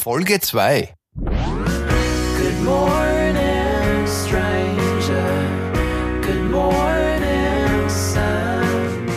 Folge 2. Good morning, stranger. Good morning, sun.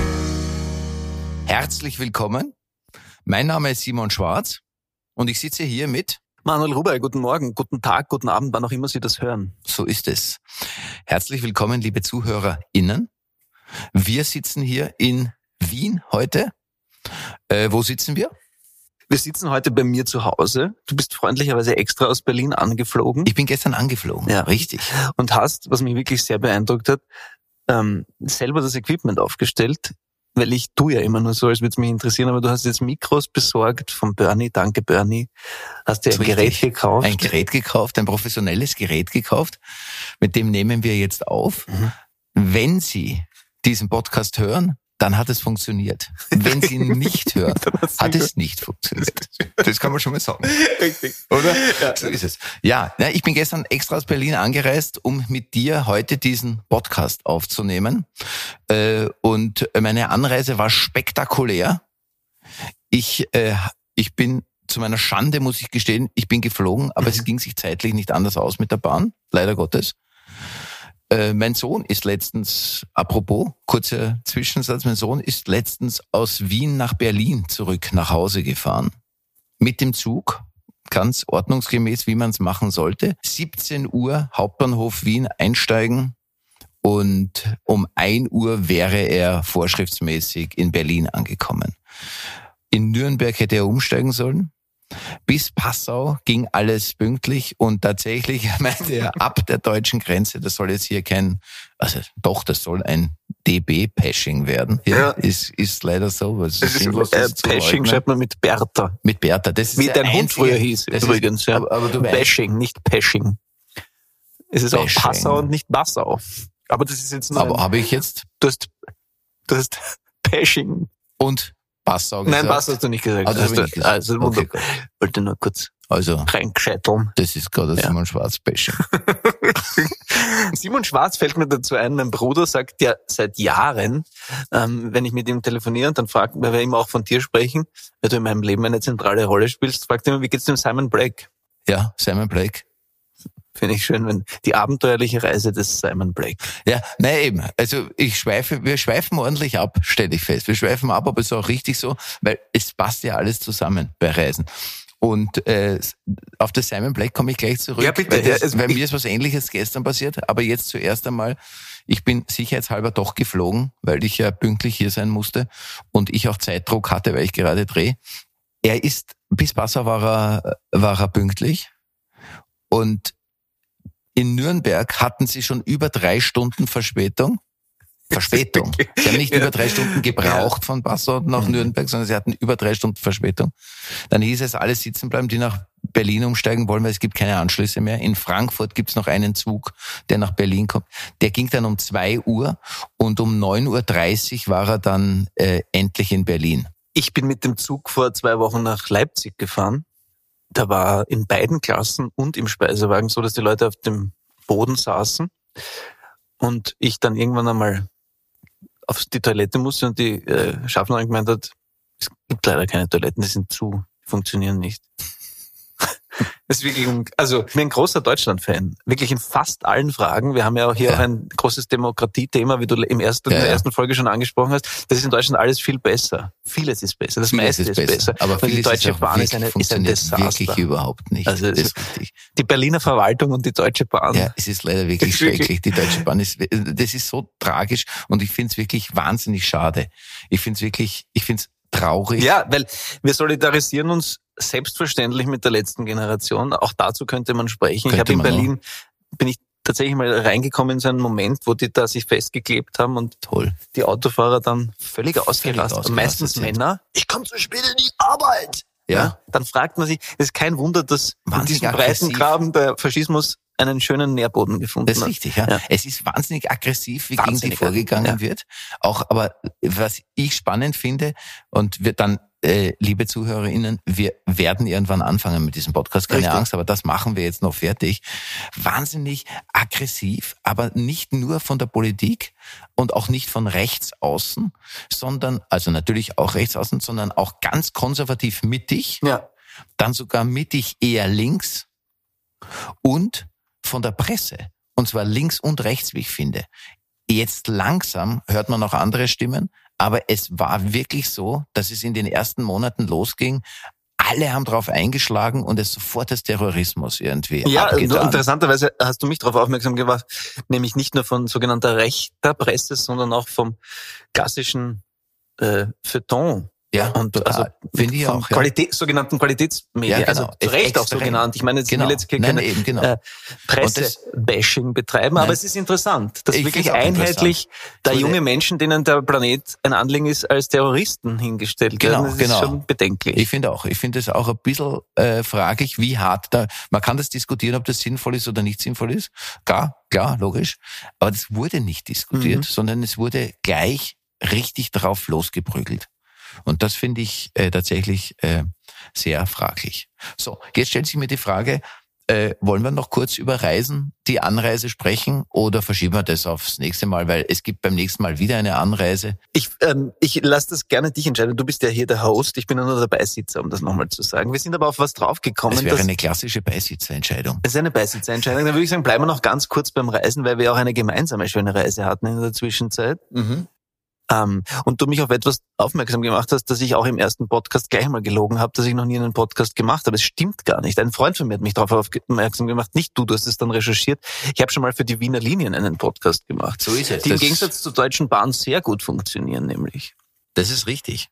Herzlich willkommen. Mein Name ist Simon Schwarz und ich sitze hier mit Manuel Ruber. Guten Morgen, guten Tag, guten Abend, wann auch immer Sie das hören. So ist es. Herzlich willkommen, liebe ZuhörerInnen. Wir sitzen hier in Wien heute. Wo sitzen wir? Wir sitzen heute bei mir zu Hause. Du bist freundlicherweise extra aus Berlin angeflogen. Ich bin gestern angeflogen, Ja. Richtig. Und hast, was mich wirklich sehr beeindruckt hat, selber das Equipment aufgestellt, weil ich tue ja immer nur so, als würde es mich interessieren, aber du hast jetzt Mikros besorgt von Bernie, danke Bernie. Hast dir ein Gerät gekauft? Ein Gerät gekauft, ein professionelles Gerät gekauft, mit dem nehmen wir jetzt auf. Wenn Sie diesen Podcast hören, dann hat es funktioniert. Wenn Sie ihn nicht hören, hat es nicht funktioniert. Das kann man schon mal sagen. Richtig. Oder? Ja. So ist es. Ja, ich bin gestern extra aus Berlin angereist, um mit dir heute diesen Podcast aufzunehmen. Und meine Anreise war spektakulär. Ich bin, zu meiner Schande muss ich gestehen, ich bin geflogen, aber es ging sich zeitlich nicht anders aus mit der Bahn, leider Gottes. Mein Sohn ist letztens, apropos, kurzer Zwischensatz, mein Sohn ist letztens aus Wien nach Berlin zurück nach Hause gefahren. Mit dem Zug, ganz ordnungsgemäß, wie man es machen sollte. 17 Uhr, Hauptbahnhof Wien einsteigen und um 1 Uhr wäre er vorschriftsmäßig in Berlin angekommen. In Nürnberg hätte er umsteigen sollen. Bis Passau ging alles pünktlich und tatsächlich meinte er, ab der deutschen Grenze, das soll jetzt hier das soll ein DB-Pashing werden. Ja. Ist leider so. Pashing schreibt man mit Bertha. Mit Bertha. Das ist wie dein Hund früher hieß, übrigens. Ja. Aber du Bashing, nicht Pashing. Es ist Bashing. auch Passau und nicht Passau. Aber das ist jetzt nur Aber habe ich jetzt? Du hast Pashing. Und Passau gesagt? Nein, Passau hast du nicht gesagt. Also okay, wollte nur kurz reingeschätteln. Das ist gerade Simon Schwarz-Bashing. Simon Schwarz fällt mir dazu ein, mein Bruder sagt ja seit Jahren, wenn ich mit ihm telefoniere und dann fragt, weil wir immer auch von dir sprechen, weil du in meinem Leben eine zentrale Rolle spielst, fragt er immer, wie geht's dem Simon Blake? Ja, Simon Blake. Finde ich schön, wenn die abenteuerliche Reise des Simon Blake. Ja, nein, eben. Also wir schweifen ordentlich ab, stelle ich fest. Wir schweifen ab, aber es ist auch richtig so, weil es passt ja alles zusammen bei Reisen. Und auf das Simon Blake komme ich gleich zurück. Ja, bitte. Weil mir ist was Ähnliches gestern passiert, aber jetzt zuerst einmal, ich bin sicherheitshalber doch geflogen, weil ich ja pünktlich hier sein musste und ich auch Zeitdruck hatte, weil ich gerade drehe. Bis Passau war er pünktlich und in Nürnberg hatten sie schon über 3 Stunden Verspätung. Sie haben nicht über 3 Stunden gebraucht von Passau nach Nürnberg, sondern sie hatten über 3 Stunden Verspätung. Dann hieß es, alle sitzen bleiben, die nach Berlin umsteigen wollen, weil es gibt keine Anschlüsse mehr. In Frankfurt gibt es noch einen Zug, der nach Berlin kommt. Der ging dann um 2 Uhr und um 9.30 Uhr war er dann endlich in Berlin. Ich bin mit dem Zug vor 2 Wochen nach Leipzig gefahren. Da war in beiden Klassen und im Speisewagen so, dass die Leute auf dem Boden saßen und ich dann irgendwann einmal auf die Toilette musste und die Schaffnerin gemeint hat, es gibt leider keine Toiletten, die sind zu, die funktionieren nicht. Das ist wirklich, also ich bin ein großer Deutschland-Fan, wirklich in fast allen Fragen. Wir haben ja auch hier auch ein großes Demokratie-Thema, wie du in der ersten Folge schon angesprochen hast. Das ist in Deutschland alles viel besser. Vieles ist besser, das meiste ist besser. Aber die Deutsche Bahn ist ein Desaster. Wirklich überhaupt nicht. Also das ist richtig. Die Berliner Verwaltung und die Deutsche Bahn. Ja, es ist leider wirklich schrecklich. Die Deutsche Bahn das ist so tragisch und ich finde es wirklich wahnsinnig schade. Ich finde es traurig. Ja, weil wir solidarisieren uns selbstverständlich mit der letzten Generation. Auch dazu könnte man sprechen. Ich habe in Berlin, bin ich tatsächlich mal reingekommen in so einen Moment, wo die da sich festgeklebt haben und die Autofahrer dann völlig ausgerastet. Meistens Männer. Ich komme zu spät in die Arbeit. Ja. Dann fragt man sich, es ist kein Wunder, dass in diesem Breitengraben der Faschismus einen schönen Nährboden gefunden hat. Das ist richtig, ja. Es ist wahnsinnig aggressiv, wie gegen die vorgegangen wird. Auch, aber was ich spannend finde, und wir dann, liebe ZuhörerInnen, wir werden irgendwann anfangen mit diesem Podcast, keine Angst, aber das machen wir jetzt noch fertig. Wahnsinnig aggressiv, aber nicht nur von der Politik und auch nicht von rechts außen, sondern, also natürlich auch rechts außen, sondern auch ganz konservativ mittig. Ja. dann sogar mittig eher links und von der Presse. Und zwar links und rechts, wie ich finde. Jetzt langsam hört man noch andere Stimmen, aber es war wirklich so, dass es in den ersten Monaten losging. Alle haben drauf eingeschlagen und es sofort als Terrorismus irgendwie abgetan. Interessanterweise hast du mich darauf aufmerksam gemacht, nämlich nicht nur von sogenannter rechter Presse, sondern auch vom klassischen Feuilleton. Ja, und total. also finde ich auch. Sogenannten Qualitätsmedien, Ja, genau. also zu Recht auch so Extrem. genannt. Ich meine, jetzt Genau. will jetzt hier Nein, keine eben, genau. Presse-Bashing betreiben, aber Nein. es ist interessant, dass Ich wirklich find's auch einheitlich da Wurde- junge Menschen, denen der Planet ein Anliegen ist, als Terroristen hingestellt Genau, werden. Das genau. ist schon bedenklich. Ich finde auch. Ich finde es auch ein bisschen fraglich, wie hart da. Man kann das diskutieren, ob das sinnvoll ist oder nicht sinnvoll ist. Klar, logisch. Aber das wurde nicht diskutiert, sondern es wurde gleich richtig drauf losgeprügelt. Und das finde ich tatsächlich sehr fraglich. So, jetzt stellt sich mir die Frage, wollen wir noch kurz über Reisen, die Anreise sprechen oder verschieben wir das aufs nächste Mal, weil es gibt beim nächsten Mal wieder eine Anreise. Ich lasse das gerne dich entscheiden. Du bist ja hier der Host, ich bin ja nur der Beisitzer, um das nochmal zu sagen. Wir sind aber auf was draufgekommen. Das wäre eine klassische Beisitzerentscheidung. Es ist eine Beisitzer-Entscheidung. Dann würde ich sagen, bleiben wir noch ganz kurz beim Reisen, weil wir auch eine gemeinsame schöne Reise hatten in der Zwischenzeit. Und du mich auf etwas aufmerksam gemacht hast, dass ich auch im ersten Podcast gleich mal gelogen habe, dass ich noch nie einen Podcast gemacht habe. Es stimmt gar nicht. Ein Freund von mir hat mich darauf aufmerksam gemacht, nicht du hast es dann recherchiert. Ich habe schon mal für die Wiener Linien einen Podcast gemacht. So ist es. Die im Gegensatz zur Deutschen Bahn sehr gut funktionieren, nämlich. Das ist richtig.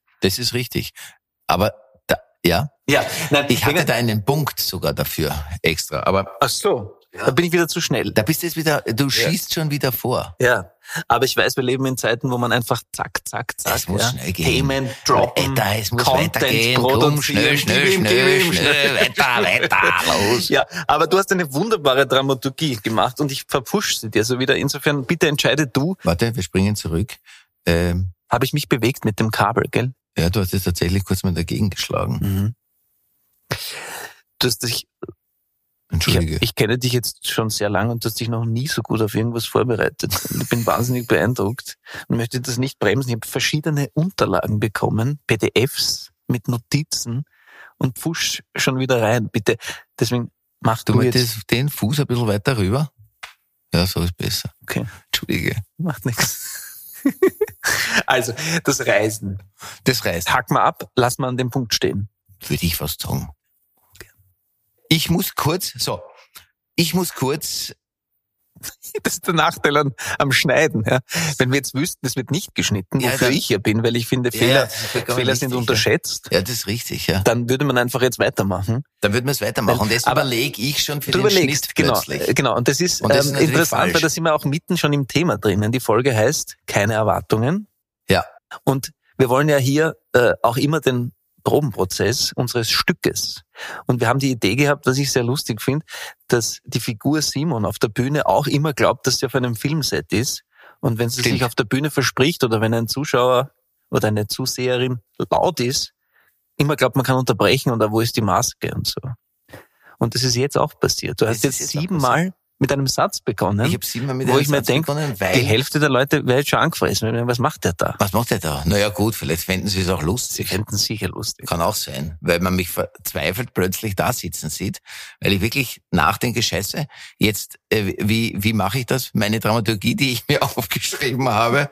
Aber ja, nein, ich hatte da einen Punkt sogar dafür extra. Aber Ach so, da bin ich wieder zu schnell. da bist du jetzt wieder, du schießt schon wieder vor. Ja, aber ich weiß, wir leben in Zeiten, wo man einfach zack, Es muss schnell gehen. Themen droppen, Alter, es muss Content weitergehen. Komm, produzieren, schnell, weiter, los. Ja, aber du hast eine wunderbare Dramaturgie gemacht und ich verpushe sie dir so wieder. Insofern, bitte entscheide du. Warte, wir springen zurück. Habe ich mich bewegt mit dem Kabel, gell? Ja, du hast jetzt tatsächlich kurz mal dagegen geschlagen. Du hast dich, Entschuldige. ich kenne dich jetzt schon sehr lange und du hast dich noch nie so gut auf irgendwas vorbereitet. Und ich bin wahnsinnig beeindruckt und möchte das nicht bremsen. Ich habe verschiedene Unterlagen bekommen, PDFs mit Notizen und pfusch schon wieder rein. Bitte, deswegen mach Du du jetzt. möchtest den Fuß ein bisschen weiter rüber? Ja, so ist besser. Okay, Entschuldige. macht nichts. Also, das Reisen. Das reißt. Hack mal ab, lass mal an dem Punkt stehen. Würde ich was sagen. Ich muss kurz, Das ist der Nachteil am Schneiden. Ja. Wenn wir jetzt wüssten, es wird nicht geschnitten, Ja, wofür dann- ich hier bin, weil ich finde, Ja, Fehler, das ist vollkommen Fehler sind richtig, unterschätzt, ja, das ist richtig, ja. dann würde man einfach jetzt weitermachen. Dann würden wir es weitermachen. Und jetzt Aber überlege ich schon für Du den überlegst, Schnitt genau, plötzlich. genau. Und das ist, Und das ist natürlich interessant, falsch. weil da sind wir auch mitten schon im Thema drinnen. Die Folge heißt Keine Erwartungen. Ja. Und wir wollen ja hier auch immer den Probenprozess unseres Stückes. Und wir haben die Idee gehabt, was ich sehr lustig finde, dass die Figur Simon auf der Bühne auch immer glaubt, dass sie auf einem Filmset ist. Und wenn sie Stimmt. sich auf der Bühne verspricht oder wenn ein Zuschauer oder eine Zuseherin laut ist, immer glaubt, man kann unterbrechen und wo ist die Maske und so. Und das ist jetzt auch passiert. Du hast Das ist jetzt jetzt auch 7-mal mit einem Satz begonnen, Ich habe 7-mal mit wo einem ich mir Satz denke, begonnen, die weil... Hälfte der Leute wäre jetzt schon angefressen. Was macht der da? Was macht der da? Naja gut, vielleicht fänden sie es auch Sie lustig. fänden es sicher lustig. Kann auch sein, weil man mich verzweifelt plötzlich da sitzen sieht, weil ich wirklich nachdenke, scheiße, jetzt, wie mache ich das? Meine Dramaturgie, die ich mir aufgeschrieben habe,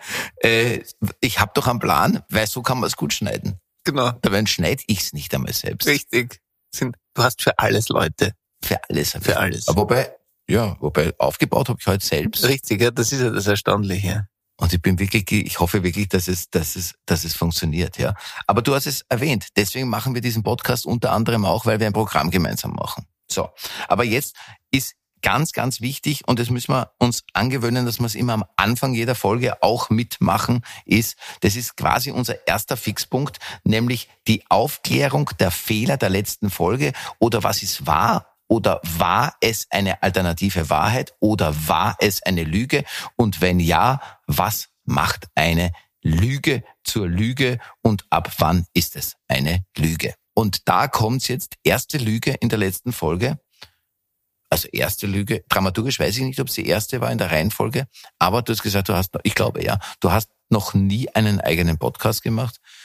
ich habe doch einen Plan, weil so kann man es gut schneiden. Genau. Dabei schneide ich es nicht einmal selbst. Richtig. Du hast für alles Leute. Für alles. Für alles. Aber wobei aufgebaut habe ich heute selbst. Richtig, ja, das ist ja das Erstaunliche. Und ich hoffe wirklich, dass es funktioniert, ja. Aber du hast es erwähnt. Deswegen machen wir diesen Podcast unter anderem auch, weil wir ein Programm gemeinsam machen. So. Aber jetzt ist ganz, ganz wichtig, und das müssen wir uns angewöhnen, dass wir es immer am Anfang jeder Folge auch mitmachen, das ist quasi unser erster Fixpunkt, nämlich die Aufklärung der Fehler der letzten Folge oder was ist wahr. Oder war es eine alternative Wahrheit oder war es eine Lüge? Und wenn ja, was macht eine Lüge zur Lüge und ab wann ist es eine Lüge? Und da kommt's jetzt, erste Lüge in der letzten Folge. Also erste Lüge, dramaturgisch weiß ich nicht, ob es die erste war in der Reihenfolge, aber du hast gesagt, du hast noch nie einen eigenen Podcast gemacht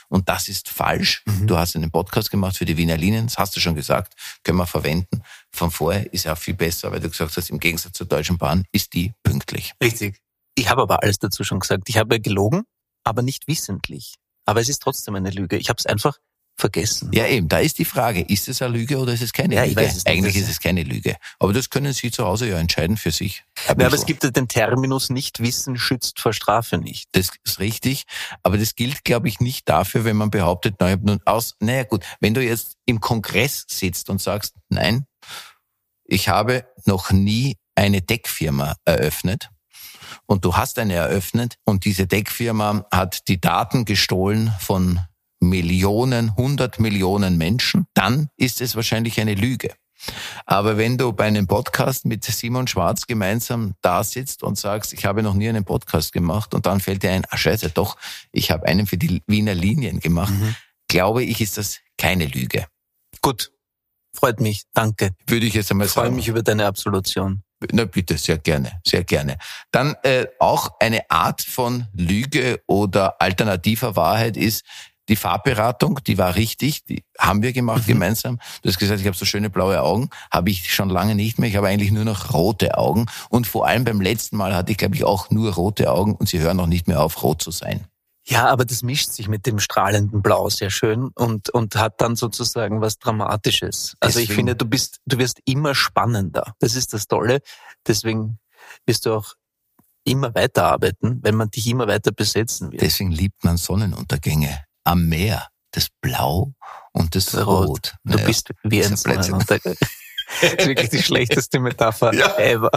und das ist falsch. Du hast einen Podcast gemacht für die Wiener Linien, das hast du schon gesagt, können wir verwenden. Von vorher ist ja auch viel besser, weil du gesagt hast, im Gegensatz zur Deutschen Bahn ist die pünktlich. Richtig. Ich habe aber alles dazu schon gesagt. Ich habe gelogen, aber nicht wissentlich. Aber es ist trotzdem eine Lüge. Ich habe es einfach vergessen. Ja eben, da ist die Frage, ist es eine Lüge oder ist es keine Ja, ich Lüge? weiß es nicht. Eigentlich ist es keine Lüge. Aber das können Sie zu Hause ja entscheiden für sich. Ja, aber es gibt ja den Terminus, nicht Wissen schützt vor Strafe nicht. Das ist richtig, aber das gilt, glaube ich, nicht dafür, wenn man behauptet, naja gut, wenn du jetzt im Kongress sitzt und sagst, nein, ich habe noch nie eine Deckfirma eröffnet und du hast eine eröffnet und diese Deckfirma hat die Daten gestohlen von Millionen, 100 Millionen Menschen, dann ist es wahrscheinlich eine Lüge. Aber wenn du bei einem Podcast mit Simon Schwarz gemeinsam da sitzt und sagst, ich habe noch nie einen Podcast gemacht und dann fällt dir ein, scheiße, doch, ich habe einen für die Wiener Linien gemacht, glaube ich, ist das keine Lüge. Gut, freut mich, danke. Würde ich jetzt einmal Ich freue sagen. mich über deine Absolution. Na bitte, sehr gerne, sehr gerne. Dann auch eine Art von Lüge oder alternativer Wahrheit ist, die Farbberatung, die war richtig, die haben wir gemacht gemeinsam. Du hast gesagt, ich habe so schöne blaue Augen, habe ich schon lange nicht mehr. Ich habe eigentlich nur noch rote Augen und vor allem beim letzten Mal hatte ich, glaube ich, auch nur rote Augen und sie hören noch nicht mehr auf, rot zu sein. Ja, aber das mischt sich mit dem strahlenden Blau sehr schön und hat dann sozusagen was Dramatisches. Also ich Deswegen- finde, du wirst immer spannender. Das ist das Tolle. Deswegen wirst du auch immer weiterarbeiten, wenn man dich immer weiter besetzen wird. Deswegen liebt man Sonnenuntergänge am Meer, das Blau und das Rot. Du Naja, bist wie ein das ist ein Blödsinn. Sonnenuntergang. Das ist wirklich die schlechteste Metapher ever.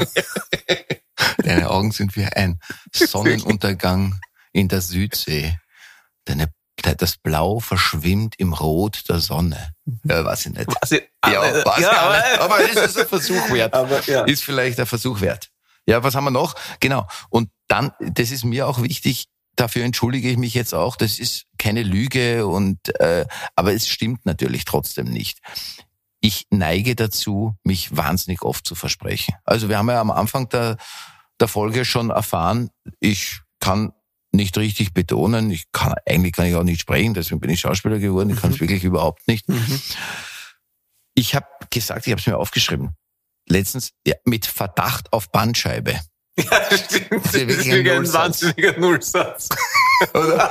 Deine Augen sind wie ein Sonnenuntergang in der Südsee. Das Blau verschwimmt im Rot der Sonne. Ja, weiß ich nicht. Was ich- Weiß ich auch nicht. Aber es ist ein Versuch wert. Aber ja. Ist vielleicht ein Versuch wert. Ja, was haben wir noch? Genau. Und dann, das ist mir auch wichtig, dafür entschuldige ich mich jetzt auch, das ist keine Lüge aber es stimmt natürlich trotzdem nicht. Ich neige dazu, mich wahnsinnig oft zu versprechen. Also wir haben ja am Anfang der Folge schon erfahren, ich kann nicht richtig betonen, eigentlich kann ich auch nicht sprechen, deswegen bin ich Schauspieler geworden, ich kann es wirklich überhaupt nicht. Ich habe gesagt, ich habe es mir aufgeschrieben, letztens mit Verdacht auf Bandscheibe. Ja, stimmt. Das ja wirklich ist ein wirklich ein Nullsatz. wahnsinniger Nullsatz. Oder?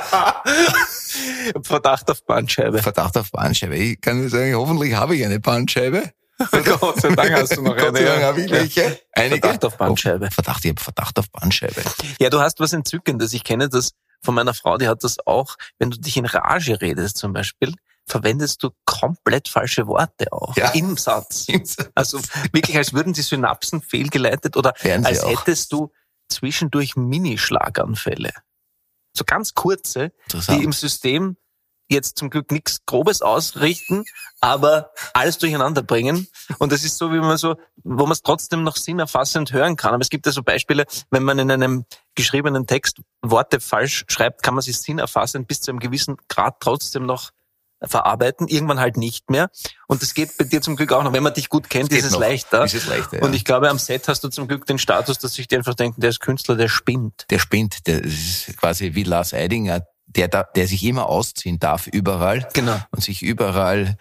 Verdacht auf Bandscheibe. Verdacht auf Bandscheibe. Ich kann nur sagen, hoffentlich habe ich eine Bandscheibe. Gott sei Dank hast du noch Gott sei Dank habe ich welche. Einige. Verdacht auf Bandscheibe. Ich habe Verdacht auf Bandscheibe. Ja, du hast was Entzückendes. Ich kenne das von meiner Frau, die hat das auch. Wenn du dich in Rage redest zum Beispiel, verwendest du komplett falsche Worte auch Ja. im Satz. Also wirklich, als würden die Synapsen fehlgeleitet oder Wären sie als auch. hättest du zwischendurch Mini-Schlaganfälle. So ganz kurze, Interessant. die im System jetzt zum Glück nichts Grobes ausrichten, aber alles durcheinander bringen. Und das ist so, wo man es trotzdem noch sinnerfassend hören kann. Aber es gibt ja so Beispiele, wenn man in einem geschriebenen Text Worte falsch schreibt, kann man sich sinnerfassend bis zu einem gewissen Grad trotzdem noch verarbeiten, irgendwann halt nicht mehr. Und das geht bei dir zum Glück auch noch. Wenn man dich gut kennt, ist es noch. leichter. Ist es leichter, ja. Und ich glaube, am Set hast du zum Glück den Status, dass sich die einfach denken, der ist Künstler, der spinnt. Der spinnt, das ist quasi wie Lars Eidinger, der sich immer ausziehen darf überall. Genau. Und sich überall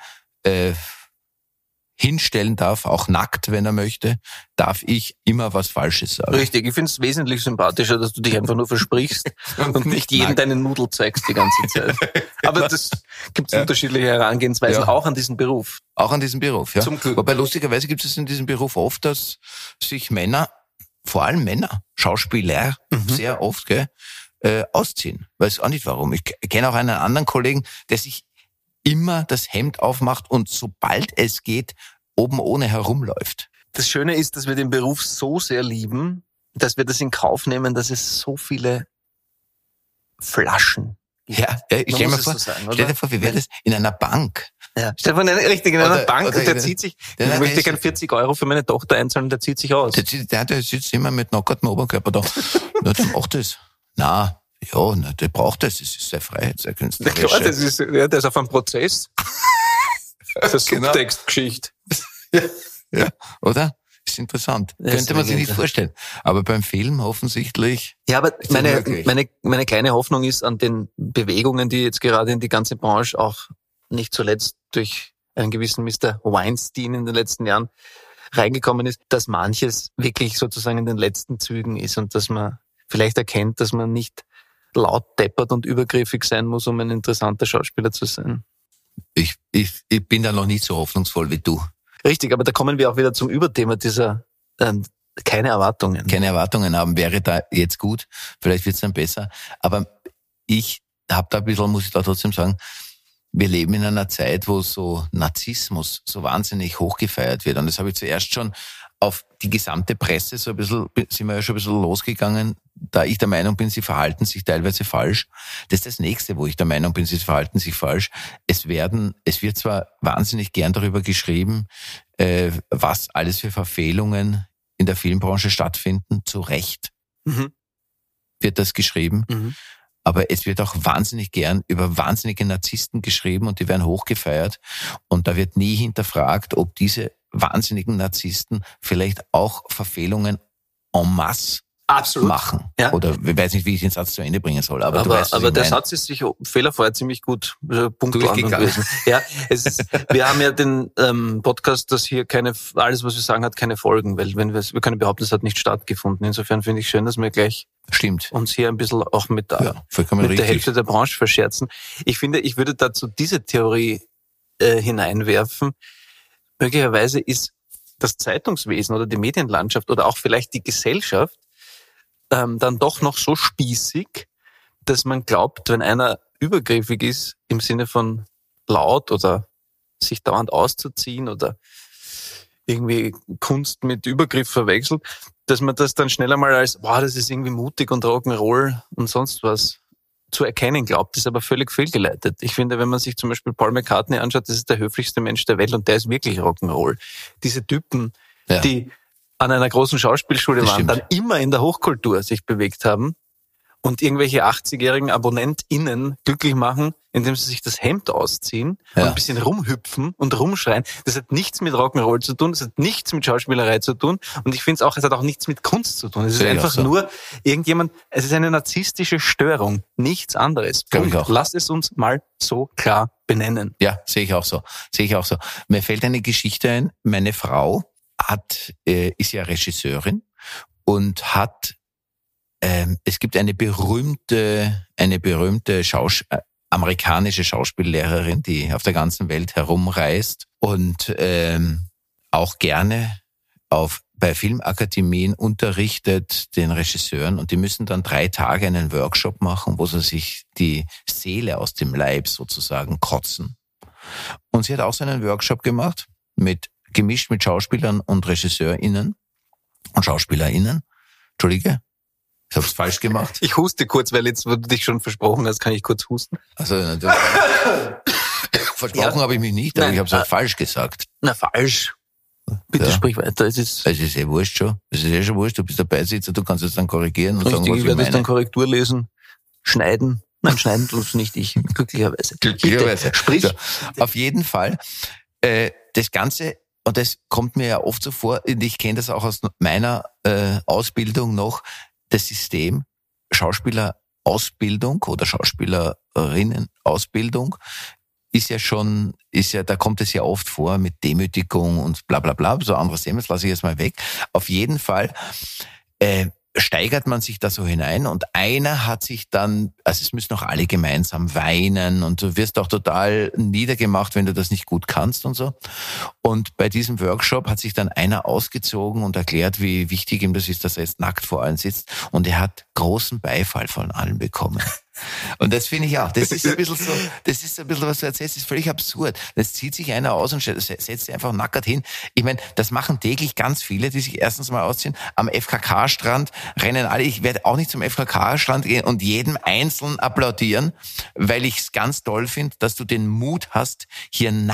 hinstellen darf, auch nackt, wenn er möchte, darf ich immer was Falsches sagen. Richtig, ich finde es wesentlich sympathischer, dass du dich einfach nur versprichst und nicht jedem nackt. deine Nudel zeigst die ganze Zeit. Aber das gibt unterschiedliche Herangehensweisen Ja. auch an diesen Beruf. Auch an diesem Beruf, ja. Zum Glück. Wobei lustigerweise gibt es in diesem Beruf oft, dass sich Männer, vor allem Männer, Schauspieler, sehr oft, ausziehen. Weiß auch nicht warum. Ich kenne auch einen anderen Kollegen, der sich immer das Hemd aufmacht und sobald es geht, oben ohne herumläuft. Das Schöne ist, dass wir den Beruf so sehr lieben, dass wir das in Kauf nehmen, dass es so viele Flaschen gibt. Ja, ich Man stell mir muss es vor, so sagen, stell dir oder? vor, wie wäre das in einer Bank? Ja. Stefan, richtig in einer Oder- Bank oder- und der zieht sich, Der- ich möchte der- gerne 40 € für meine Tochter einzahlen, der zieht sich aus. Der sitzt immer mit nackertem Oberkörper da. Na, der macht das. Der braucht das. Es ist sehr Freiheit, sehr Ja, klar, künstlerisch. der ist auf einem Prozess. Das ist eine Genau. Subtextgeschichte. Ja, oder? ist interessant. Das Könnte ist man sich wirklich nicht vorstellen. Aber beim Film offensichtlich. Ja, aber Ist das möglich? meine kleine Hoffnung ist an den Bewegungen, die jetzt gerade in die ganze Branche auch nicht zuletzt durch einen gewissen Mr. Weinstein in den letzten Jahren reingekommen ist, dass manches wirklich sozusagen in den letzten Zügen ist und dass man vielleicht erkennt, dass man nicht laut deppert und übergriffig sein muss, um ein interessanter Schauspieler zu sein. Ich bin da noch nicht so hoffnungsvoll wie du. Richtig, aber da kommen wir auch wieder zum Überthema dieser keine Erwartungen. Keine Erwartungen haben, wäre da jetzt gut. Vielleicht wird es dann besser. Aber ich habe da ein bisschen, muss ich da trotzdem sagen, wir leben in einer Zeit, wo so Narzissmus so wahnsinnig hochgefeiert wird. Und das habe ich zuerst schon auf die gesamte Presse so ein bisschen, sind wir ja schon ein bisschen losgegangen, da ich der Meinung bin, sie verhalten sich teilweise falsch. Das ist das Nächste, wo ich der Meinung bin, sie verhalten sich falsch. Es wird zwar wahnsinnig gern darüber geschrieben, was alles für Verfehlungen in der Filmbranche stattfinden. Zu Recht wird das geschrieben. Aber es wird auch wahnsinnig gern über wahnsinnige Narzissten geschrieben und die werden hochgefeiert. Und da wird nie hinterfragt, ob diese wahnsinnigen Narzissten vielleicht auch Verfehlungen en masse machen. Ja. Oder ich weiß nicht, wie ich den Satz zu Ende bringen soll. Aber du weißt, was aber ich der meine. Satz ist sicher fehlerfrei ziemlich gut punktlandend Durchgegangen. gewesen. Ja, wir haben ja den Podcast, dass hier alles, was wir sagen, hat keine Folgen, weil wir können behaupten, es hat nicht stattgefunden. Insofern finde ich schön, dass wir gleich Stimmt. uns hier ein bisschen auch mit Vollkommen der richtig. Hälfte der Branche verscherzen. Ich finde, ich würde dazu diese Theorie hineinwerfen. Möglicherweise ist das Zeitungswesen oder die Medienlandschaft oder auch vielleicht die Gesellschaft dann doch noch so spießig, dass man glaubt, wenn einer übergriffig ist, im Sinne von laut oder sich dauernd auszuziehen oder irgendwie Kunst mit Übergriff verwechselt, dass man das dann schneller mal als, das ist irgendwie mutig und Rock'n'Roll und sonst was zu erkennen glaubt. Das ist aber völlig fehlgeleitet. Ich finde, wenn man sich zum Beispiel Paul McCartney anschaut, das ist der höflichste Mensch der Welt und der ist wirklich Rock'n'Roll. Diese Typen, die an einer großen Schauspielschule Das waren, stimmt. dann immer in der Hochkultur sich bewegt haben und irgendwelche 80-jährigen AbonnentInnen glücklich machen, indem sie sich das Hemd ausziehen und ein bisschen rumhüpfen und rumschreien. Das hat nichts mit Rock'n'Roll zu tun, das hat nichts mit Schauspielerei zu tun und ich finde es auch, es hat auch nichts mit Kunst zu tun. Es ist Sehe ich einfach auch so. nur es ist eine narzisstische Störung, nichts anderes. Glaub ich Punkt. auch. Lass es uns mal so klar benennen. Ja, sehe ich auch so. Mir fällt eine Geschichte ein. Meine Frau ist ja Regisseurin und hat es gibt eine berühmte amerikanische Schauspiellehrerin, die auf der ganzen Welt herumreist und auch gerne bei Filmakademien unterrichtet den Regisseuren und die müssen dann 3 Tage einen Workshop machen, wo sie sich die Seele aus dem Leib sozusagen kotzen. Und sie hat auch so einen Workshop gemacht, gemischt mit Schauspielern und RegisseurInnen und SchauspielerInnen. Entschuldige, ich habe es falsch gemacht. Ich huste kurz, weil jetzt, wo du dich schon versprochen hast, kann ich kurz husten. Also natürlich. Versprochen habe ich mich nicht, aber Nein, ich habe es halt falsch gesagt. Na, falsch. Bitte sprich weiter. Es ist Es ist wurscht schon. Es ist schon wurscht. Du bist der Beisitzer, du kannst es dann korrigieren und sagen, richtig, was ich ich werde es dann meine. Korrektur lesen, schneiden. Nein, schneiden tut's nicht ich, glücklicherweise. Glücklicherweise. Bitte, sprich. So, auf jeden Fall, das Ganze, und das kommt mir ja oft so vor, und ich kenne das auch aus meiner Ausbildung noch, das System Schauspielerausbildung oder Schauspielerinnenausbildung da kommt es ja oft vor mit Demütigung und bla bla bla, so anderes Thema, das lasse ich jetzt mal weg. Auf jeden Fall steigert man sich da so hinein und einer hat sich dann, also es müssen auch alle gemeinsam weinen und du wirst auch total niedergemacht, wenn du das nicht gut kannst und so. Und bei diesem Workshop hat sich dann einer ausgezogen und erklärt, wie wichtig ihm das ist, dass er jetzt nackt vor allen sitzt und er hat großen Beifall von allen bekommen. Und das finde ich auch, das ist ein bisschen, was du erzählst, ist völlig absurd. Das zieht sich einer aus und setzt sich einfach nackert hin. Ich meine, das machen täglich ganz viele, die sich erstens mal ausziehen. Am FKK-Strand rennen alle, ich werde auch nicht zum FKK-Strand gehen und jedem Einzelnen applaudieren, weil ich es ganz toll finde, dass du den Mut hast, hier nackt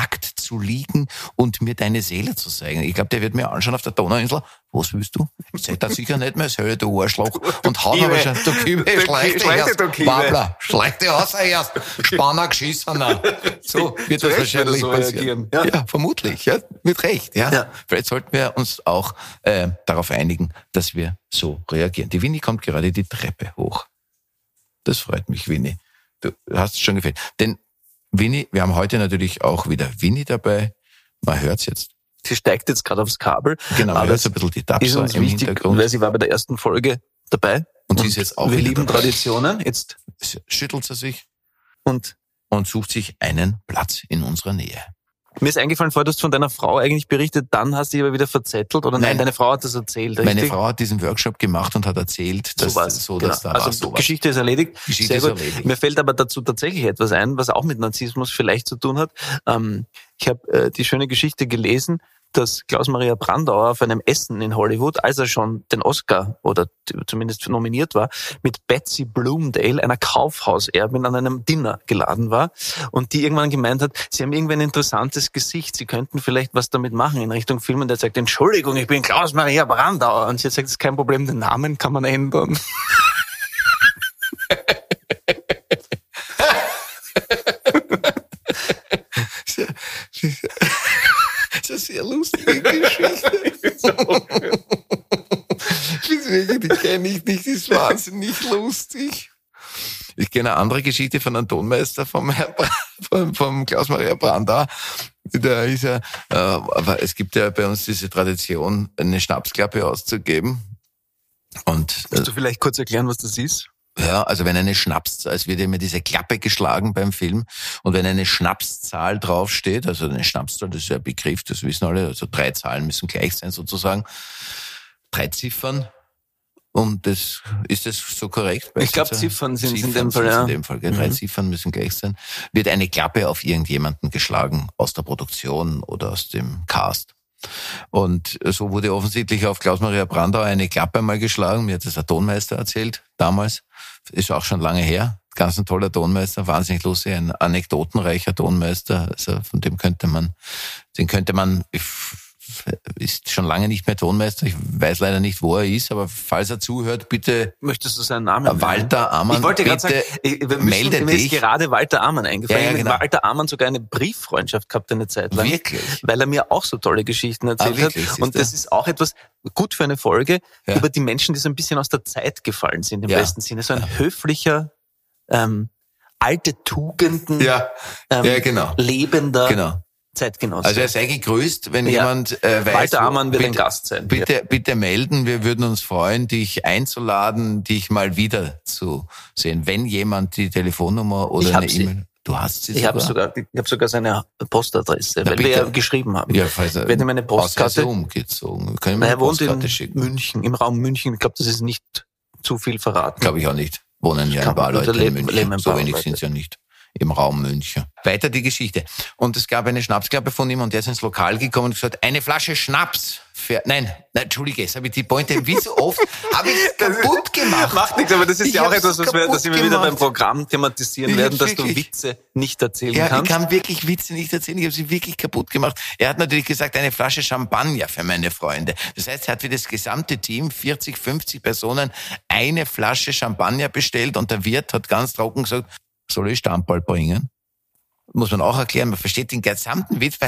zu liegen und mir deine Seele zu zeigen. Ich glaube, der wird mir anschauen auf der Donauinsel. Was willst du? Ich sag das sicher nicht mehr, soll du Arschloch. Und haut aber schon, du Kübe, schleich dich aus erst. Spanner geschissener. So wird das wahrscheinlich so passieren. reagieren. Ja, vermutlich, ja, mit Recht, ja. Ja. Vielleicht sollten wir uns auch darauf einigen, dass wir so reagieren. Die Winnie kommt gerade die Treppe hoch. Das freut mich, Winnie. Du hast es schon gefällt. Denn Winnie, wir haben heute natürlich auch wieder Winnie dabei. Man hört's jetzt. Sie steigt jetzt gerade aufs Kabel. Genau, man aber hört so ein bisschen die ist Tapser uns im wichtig, Hintergrund. weil sie war bei der ersten Folge dabei. Und sie ist jetzt auch wir wieder lieben dabei. Traditionen. Jetzt Schüttelt sie sich und und sucht sich einen Platz in unserer Nähe. mir ist eingefallen, vorher du hast von deiner Frau eigentlich berichtet, dann hast du dich aber wieder verzettelt oder nein, deine Frau hat das erzählt. Meine richtig? Frau hat diesen Workshop gemacht und hat erzählt, dass Sowas, so, genau. dass da also war sowas. Geschichte ist erledigt. Geschichte Sehr ist gut. erledigt. Mir fällt aber dazu tatsächlich etwas ein, was auch mit Narzissmus vielleicht zu tun hat. Ich habe die schöne Geschichte gelesen, dass Klaus-Maria Brandauer auf einem Essen in Hollywood, als er schon den Oscar oder zumindest nominiert war, mit Betsy Bloomdale, einer Kaufhauserbin, an einem Dinner geladen war und die irgendwann gemeint hat, sie haben irgendwie ein interessantes Gesicht, sie könnten vielleicht was damit machen in Richtung Film. Und er sagt, Entschuldigung, ich bin Klaus-Maria Brandauer. Und sie hat gesagt, es ist kein Problem, den Namen kann man ändern. Das ist eine sehr lustige Geschichte. Die kenne ich nicht, die ist wahnsinnig lustig. Ich kenne eine andere Geschichte von einem Tonmeister vom Klaus-Maria Brandauer. Da ist aber es gibt ja bei uns diese Tradition, eine Schnapsklappe auszugeben. Und Willst du vielleicht kurz erklären, was das ist? ja, also wenn eine Schnapszahl, es wird immer diese Klappe geschlagen beim Film, und wenn eine Schnapszahl draufsteht, also eine Schnapszahl, das ist ja ein Begriff, das wissen alle, also 3 Zahlen müssen gleich sein sozusagen, 3 Ziffern, und das, ist das so korrekt? Ich glaube, Ziffern sind in dem Fall, ja. In dem Fall, gell? 3 Ziffern müssen gleich sein. Wird eine Klappe auf irgendjemanden geschlagen, aus der Produktion oder aus dem Cast. Und so wurde offensichtlich auf Klaus-Maria Brandauer eine Klappe einmal geschlagen. Mir hat das ein Tonmeister erzählt, damals. Ist auch schon lange her. Ganz ein toller Tonmeister, wahnsinnig lustig, ein anekdotenreicher Tonmeister. Also von dem könnte man, ist schon lange nicht mehr Tonmeister. Ich weiß leider nicht, wo er ist, aber falls er zuhört, bitte. Möchtest du seinen Namen? Walter Amann. Ich wollte gerade sagen, mir ist gerade Walter Amann eingefallen. Ja, Ich habe genau. mit Walter Amann sogar eine Brieffreundschaft gehabt eine Zeit lang. Wirklich? Weil er mir auch so tolle Geschichten erzählt wirklich? hat. Siehst Und du? das ist auch etwas gut für eine Folge Ja. über die Menschen, die so ein bisschen aus der Zeit gefallen sind, im Ja. besten Sinne. So ein höflicher, alte Tugenden, Ja, ja, genau. lebender Genau. Zeitgenosse. Also er sei gegrüßt, wenn Ja. jemand weiß. Walter Amann wird bitte, ein Gast sein. Bitte melden, wir würden uns freuen, dich einzuladen, dich mal wieder zu sehen. Wenn jemand die Telefonnummer oder Ich hab eine sie. E-Mail. Du hast sie Ich habe sogar seine Postadresse, weil wir bitte. ja geschrieben haben. Ja, falls er Ich werde ihm eine Postkarte. umgezogen. Wir können ihm Er eine wohnt Postkarte in schicken. München, im Raum München. Ich glaube, das ist nicht zu viel verraten. Glaube ich auch nicht. Wohnen ja ein Kann paar man- Leute da leben- in leben München. ein So paar wenig Leute. sind es ja nicht. Im Raum München. Weiter die Geschichte. Und es gab eine Schnapsklappe von ihm und der ist ins Lokal gekommen und gesagt, eine Flasche Schnaps. Nein, Entschuldige, jetzt habe ich die Pointe, wie so oft, habe ich kaputt gemacht. Macht nichts, aber das ist Ich ja auch hab's etwas, was wir, kaputt dass wir wieder gemacht. beim Programm thematisieren Ich werden, hab's dass du wirklich- Witze nicht erzählen Ja, ich kannst. kann wirklich Witze nicht erzählen. Ich habe sie wirklich kaputt gemacht. Er hat natürlich gesagt, eine Flasche Champagner für meine Freunde. Das heißt, er hat für das gesamte Team, 40, 50 Personen, eine Flasche Champagner bestellt und der Wirt hat ganz trocken gesagt, soll ich Stammball bringen? Muss man auch erklären, man versteht den gesamten Witz,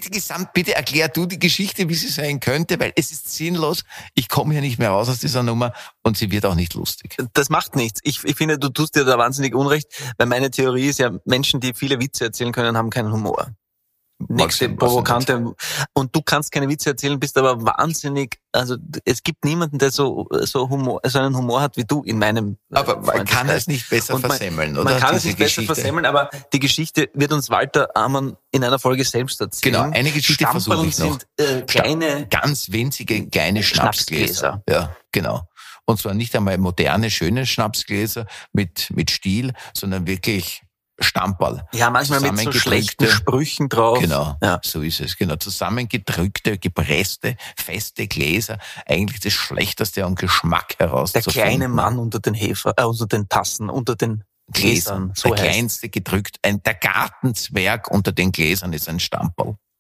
bitte erklär du die Geschichte, wie sie sein könnte, weil es ist sinnlos. Ich komme hier nicht mehr raus aus dieser Nummer und sie wird auch nicht lustig. Das macht nichts. Ich finde, du tust dir da wahnsinnig Unrecht, weil meine Theorie ist ja, Menschen, die viele Witze erzählen können, haben keinen Humor. Nächste provokante. Und du kannst keine Witze erzählen, bist aber wahnsinnig, also es gibt niemanden, der so einen Humor hat wie du in meinem Aber man kann Freundeskreis. es nicht besser Und versemmeln, oder? Man kann es Diese nicht besser Geschichte. versemmeln, aber die Geschichte wird uns Walter Amann in einer Folge selbst erzählen. Genau, eine Geschichte versuche ich noch. sind kleine Ganz winzige, kleine Schnapsgläser. Ja, genau. Und zwar nicht einmal moderne, schöne Schnapsgläser mit Stiel, sondern wirklich Stamperl. Ja, manchmal mit so Zusammengedrückte- schlechten Sprüchen drauf. Genau, Ja. so ist es. Genau, zusammengedrückte, gepresste, feste Gläser. Eigentlich das Schlechteste an Geschmack Der herauszufinden. kleine Mann unter den unter den Tassen, unter den Gläsern. So der heißt. kleinste gedrückt. Der Gartenzwerg unter den Gläsern ist ein Stamperl.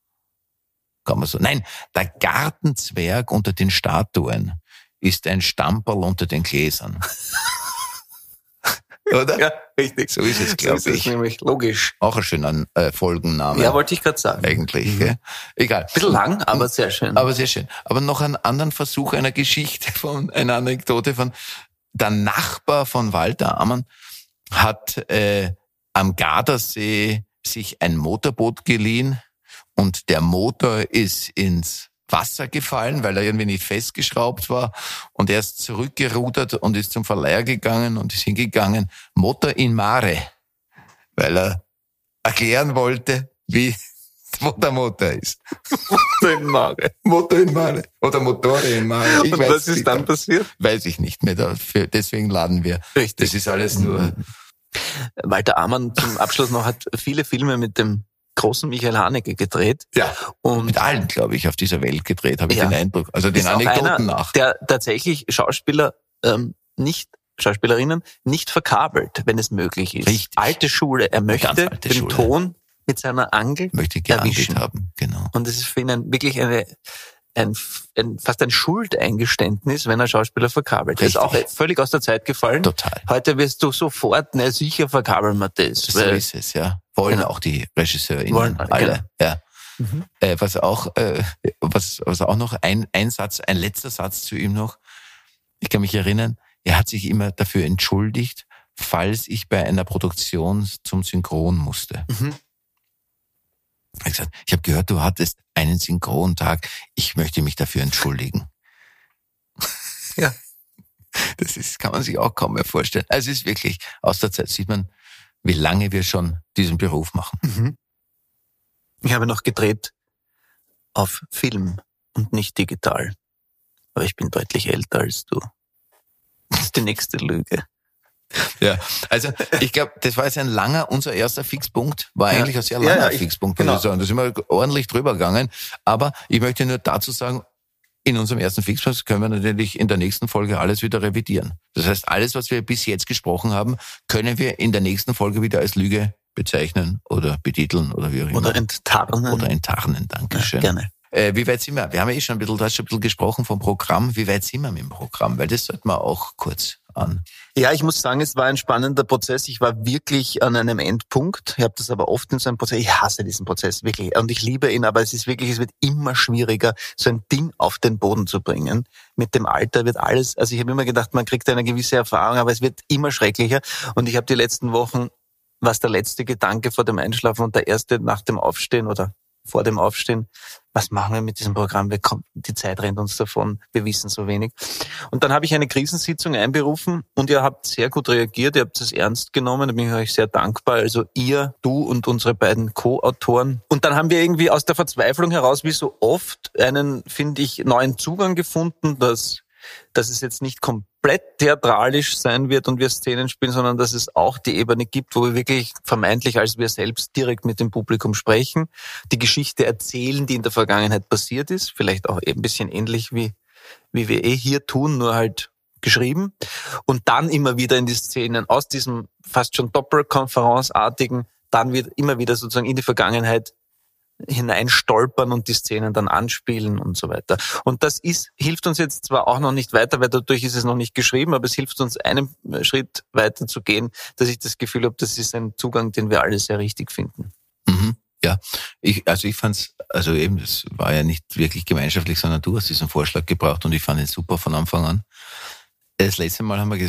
kann man so. Nein, der Gartenzwerg unter den Statuen ist ein Stamperl unter den Gläsern. Oder? Ja, richtig. So ist es, So glaube ist es ich. nämlich logisch. Auch ein schöner Folgenname. Ja, wollte ich gerade sagen. Eigentlich. Gell? Egal. Bisschen lang, aber sehr schön. Aber sehr schön. Aber noch einen anderen Versuch einer Geschichte einer Anekdote von der Nachbar von Walter Ammann hat am Gardasee sich ein Motorboot geliehen und der Motor ist ins Wasser gefallen, weil er irgendwie nicht festgeschraubt war und er ist zurückgerudert und ist zum Verleiher gegangen und ist hingegangen, Motor in mare, weil er erklären wollte, wo der Motor ist. Motor in mare. Motor in mare oder Motore in mare. Und was ist dann passiert? Weiß ich nicht mehr. Deswegen laden wir. Richtig. Das ist alles nur... Walter Ammann zum Abschluss noch hat viele Filme mit dem großen Michael Haneke gedreht. Ja, Und mit allen, glaube ich, auf dieser Welt gedreht, habe ich den Eindruck. Also den ist auch Anekdoten einer, nach. der tatsächlich Schauspielerinnen nicht verkabelt, wenn es möglich ist. Richtig. Alte Schule. Er möchte Ganz alte den Schule. Ton mit seiner Angel Möchte geangelt erwischen. haben, genau. Und es ist für ihn wirklich fast ein Schuldeingeständnis, wenn er Schauspieler verkabelt. Das ist auch Richtig. völlig aus der Zeit gefallen. Total. Heute wirst du sofort, sicher verkabeln wir das. So weil- ist es, ja. Wollen Genau. auch die RegisseurInnen Wollen alle. genau. Ja. Mhm. Was auch noch ein letzter Satz zu ihm noch. Ich kann mich erinnern, er hat sich immer dafür entschuldigt, falls ich bei einer Produktion zum Synchron musste. Mhm. Er hat gesagt, ich habe gehört, du hattest einen Synchrontag. Ich möchte mich dafür entschuldigen. Ja. Kann man sich auch kaum mehr vorstellen. Also es ist wirklich, aus der Zeit sieht man, wie lange wir schon diesen Beruf machen. Mhm. Ich habe noch gedreht auf Film und nicht digital. Aber ich bin deutlich älter als du. Das ist die nächste Lüge. Ja, also ich glaube, das war jetzt unser erster Fixpunkt, war Ja. eigentlich ein sehr langer Ja, Fixpunkt, genau. muss ich sagen. Da sind wir ordentlich drüber gegangen. Aber ich möchte nur dazu sagen, in unserem ersten Fixpunkt können wir natürlich in der nächsten Folge alles wieder revidieren. Das heißt, alles, was wir bis jetzt gesprochen haben, können wir in der nächsten Folge wieder als Lüge bezeichnen oder betiteln oder wie auch immer. Oder enttarnen. Oder enttarnen, Dankeschön. Ja, gerne. Wie weit sind wir? Wir haben ja schon du hast schon ein bisschen gesprochen vom Programm. Wie weit sind wir mit dem Programm? Weil das sollten wir auch kurz an. Ja, ich muss sagen, es war ein spannender Prozess. Ich war wirklich an einem Endpunkt. Ich habe das aber oft in so einem Prozess. Ich hasse diesen Prozess wirklich und ich liebe ihn, aber es wird immer schwieriger, so ein Ding auf den Boden zu bringen. Mit dem Alter wird alles, also ich habe immer gedacht, man kriegt eine gewisse Erfahrung, aber es wird immer schrecklicher. Und ich habe die letzten Wochen, was der letzte Gedanke vor dem Einschlafen und der erste nach dem Aufstehen oder vor dem Aufstehen, was machen wir mit diesem Programm? Die Zeit rennt uns davon, wir wissen so wenig. Und dann habe ich eine Krisensitzung einberufen und ihr habt sehr gut reagiert, ihr habt es ernst genommen, da bin ich euch sehr dankbar. Also ihr, du und unsere beiden Co-Autoren. Und dann haben wir irgendwie aus der Verzweiflung heraus, wie so oft, einen, finde ich, neuen Zugang gefunden, dass es jetzt nicht komplett theatralisch sein wird und wir Szenen spielen, sondern dass es auch die Ebene gibt, wo wir wirklich vermeintlich als wir selbst direkt mit dem Publikum sprechen, die Geschichte erzählen, die in der Vergangenheit passiert ist, vielleicht auch eben ein bisschen ähnlich wie wir hier tun, nur halt geschrieben und dann immer wieder in die Szenen aus diesem fast schon Doppelkonferenzartigen dann wird immer wieder sozusagen in die Vergangenheit hineinstolpern und die Szenen dann anspielen und so weiter. Und das hilft uns jetzt zwar auch noch nicht weiter, weil dadurch ist es noch nicht geschrieben, aber es hilft uns einen Schritt weiter zu gehen, dass ich das Gefühl habe, das ist ein Zugang, den wir alle sehr richtig finden. Mhm. Ja, ich fand's, also eben, das war ja nicht wirklich gemeinschaftlich, sondern du hast diesen Vorschlag gebracht und ich fand ihn super von Anfang an. Das letzte Mal haben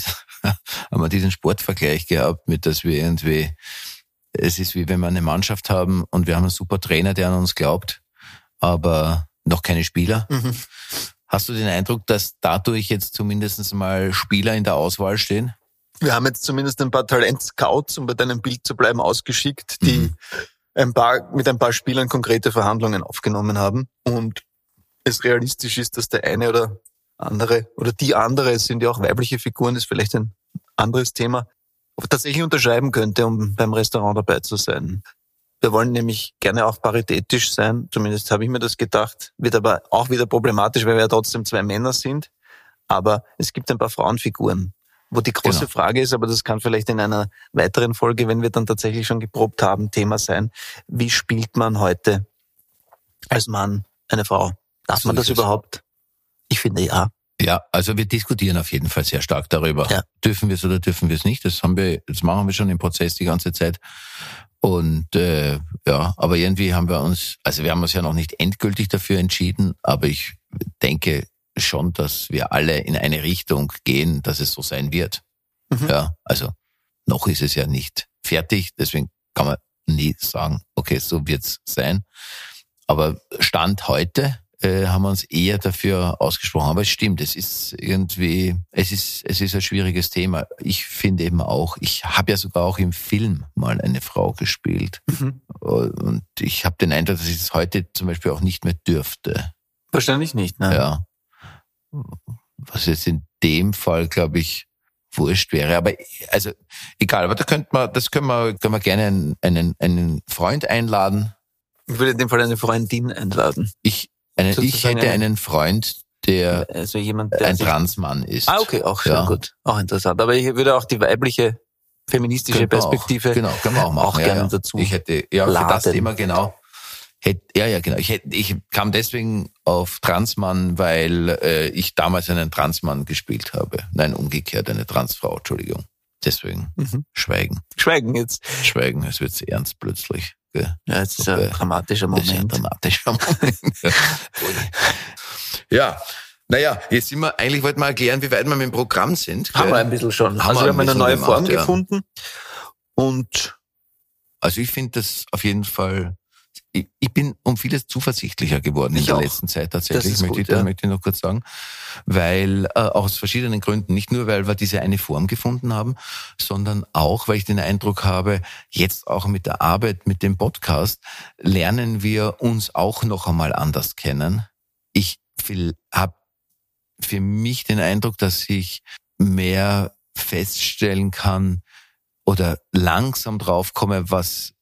wir diesen Sportvergleich gehabt, mit dass wir irgendwie, es ist wie wenn wir eine Mannschaft haben und wir haben einen super Trainer, der an uns glaubt, aber noch keine Spieler. Mhm. Hast du den Eindruck, dass dadurch jetzt zumindest mal Spieler in der Auswahl stehen? Wir haben jetzt zumindest ein paar Talent-Scouts, um bei deinem Bild zu bleiben, ausgeschickt, die mit ein paar Spielern konkrete Verhandlungen aufgenommen haben und es realistisch ist, dass der eine oder andere oder die andere, es sind ja auch weibliche Figuren, ist vielleicht ein anderes Thema, tatsächlich unterschreiben könnte, um beim Restaurant dabei zu sein. Wir wollen nämlich gerne auch paritätisch sein, zumindest habe ich mir das gedacht, wird aber auch wieder problematisch, weil wir ja trotzdem 2 Männer sind, aber es gibt ein paar Frauenfiguren, wo die große Frage ist, aber das kann vielleicht in einer weiteren Folge, wenn wir dann tatsächlich schon geprobt haben, Thema sein, wie spielt man heute Als Mann, eine Frau. Darf So man ist das es. überhaupt? Ich finde ja. Ja, also wir diskutieren auf jeden Fall sehr stark darüber. Ja. Dürfen wir es oder dürfen wir es nicht? Das machen wir schon im Prozess die ganze Zeit. Und ja, aber irgendwie wir haben uns ja noch nicht endgültig dafür entschieden, aber ich denke schon, dass wir alle in eine Richtung gehen, dass es so sein wird. Mhm. Ja, also noch ist es ja nicht fertig, deswegen kann man nie sagen, okay, so wird's sein. Aber Stand heute haben wir uns eher dafür ausgesprochen. Aber es stimmt, es ist ein schwieriges Thema. Ich finde eben auch, ich habe ja sogar auch im Film mal eine Frau gespielt. Mhm. Und ich habe den Eindruck, dass ich es heute zum Beispiel auch nicht mehr dürfte. Wahrscheinlich nicht, ne? Ja. Was jetzt in dem Fall, glaube ich, wurscht wäre. Aber also egal, aber können wir gerne einen Freund einladen. Ich würde in dem Fall eine Freundin einladen. Ich Sozusagen hätte einen Freund, der Also jemand, der ein sich... Transmann ist. Ah, okay, auch sehr Ja. gut. Auch interessant. Aber ich würde auch die weibliche, feministische Perspektive Können wir auch machen. auch gerne dazu Ich hätte, für das laden. Thema genau. Genau. Ich kam deswegen auf Transmann, weil ich damals einen Transmann gespielt habe. Nein, umgekehrt, eine Transfrau, Entschuldigung. Deswegen Schweigen, Schweigen jetzt. es wird ernst plötzlich. Gell? Ja, es ist ein dramatischer Das ist ein Moment. dramatischer Moment. Ja, naja, jetzt wollten wir erklären, wie weit wir mit dem Programm sind. Haben gell? wir ein bisschen schon. Haben Also wir wir ein haben eine bisschen neue gemacht, Form ja. gefunden. Und Also ich finde das auf jeden Fall, ich bin um vieles zuversichtlicher geworden in Ich der auch. letzten Zeit tatsächlich, Das ist gut, das ja. möchte ich noch kurz sagen, weil aus verschiedenen Gründen, nicht nur, weil wir diese eine Form gefunden haben, sondern auch, weil ich den Eindruck habe, jetzt auch mit der Arbeit, mit dem Podcast, lernen wir uns auch noch einmal anders kennen. Ich habe für mich den Eindruck, dass ich mehr feststellen kann oder langsam draufkomme, was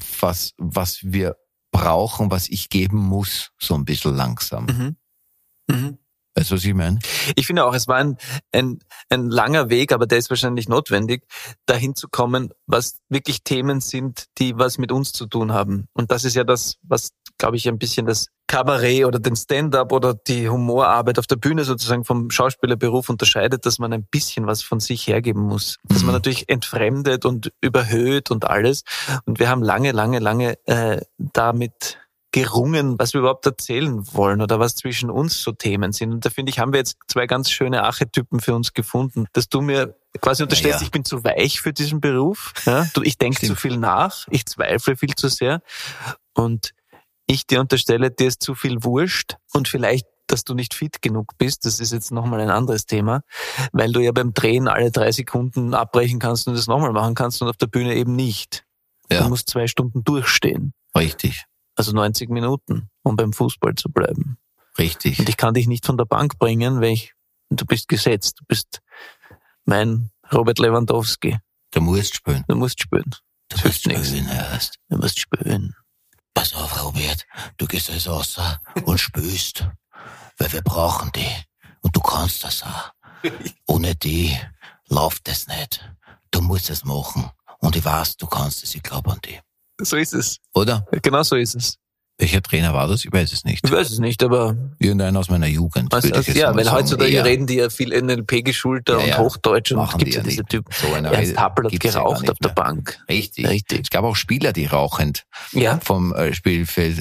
wir brauchen, was ich geben muss, so ein bisschen langsam. Weißt du, was ich meine? ich finde auch, es war ein langer Weg, aber der ist wahrscheinlich notwendig, dahin zu kommen, was wirklich Themen sind, die was mit uns zu tun haben. Und das ist ja das, was, glaube ich, ein bisschen das Kabarett oder den Stand-up oder die Humorarbeit auf der Bühne sozusagen vom Schauspielerberuf unterscheidet, dass man ein bisschen was von sich hergeben muss. Dass man natürlich entfremdet und überhöht und alles. Und wir haben lange damit gerungen, was wir überhaupt erzählen wollen oder was zwischen uns so Themen sind. Und da finde ich, haben wir jetzt zwei ganz schöne Archetypen für uns gefunden, dass du mir quasi unterstellst, Ja. ich bin zu weich für diesen Beruf. Ja? Ich denke zu viel nach, ich zweifle viel zu sehr und ich dir unterstelle, dir ist zu viel wurscht und vielleicht, dass du nicht fit genug bist, das ist jetzt nochmal ein anderes Thema, weil du ja beim Drehen alle 3 Sekunden abbrechen kannst und das nochmal machen kannst und auf der Bühne eben nicht. Ja. Du musst 2 Stunden durchstehen. Richtig. Also 90 Minuten, um beim Fußball zu bleiben. Richtig. Und ich kann dich nicht von der Bank bringen, weil du bist gesetzt. Du bist mein Robert Lewandowski. Du musst spielen. Du musst spielen. Du musst spielen erst. Du musst spielen. Pass auf, Robert. Du gehst jetzt raus und spielst. Weil wir brauchen die. Und du kannst das auch. Ohne die läuft es nicht. Du musst es machen. Und ich weiß, du kannst es. Ich glaube an die. So ist es. Oder? Genau so ist es. Welcher Trainer war das? Ich weiß es nicht. Ich weiß es nicht, aber Irgendeiner aus meiner Jugend. würde ich jetzt ja, mal weil sagen. heutzutage Eher. reden die ja viel NLP-geschulter Ja, und ja. Hochdeutsch und Machen gibt die ja ja diese nicht. Typen. So einer Ernst Happel hat gibt's ja gar geraucht nicht auf der mehr. Bank. Richtig. Richtig. Es gab auch Spieler, die rauchend Ja. vom Spielfeld.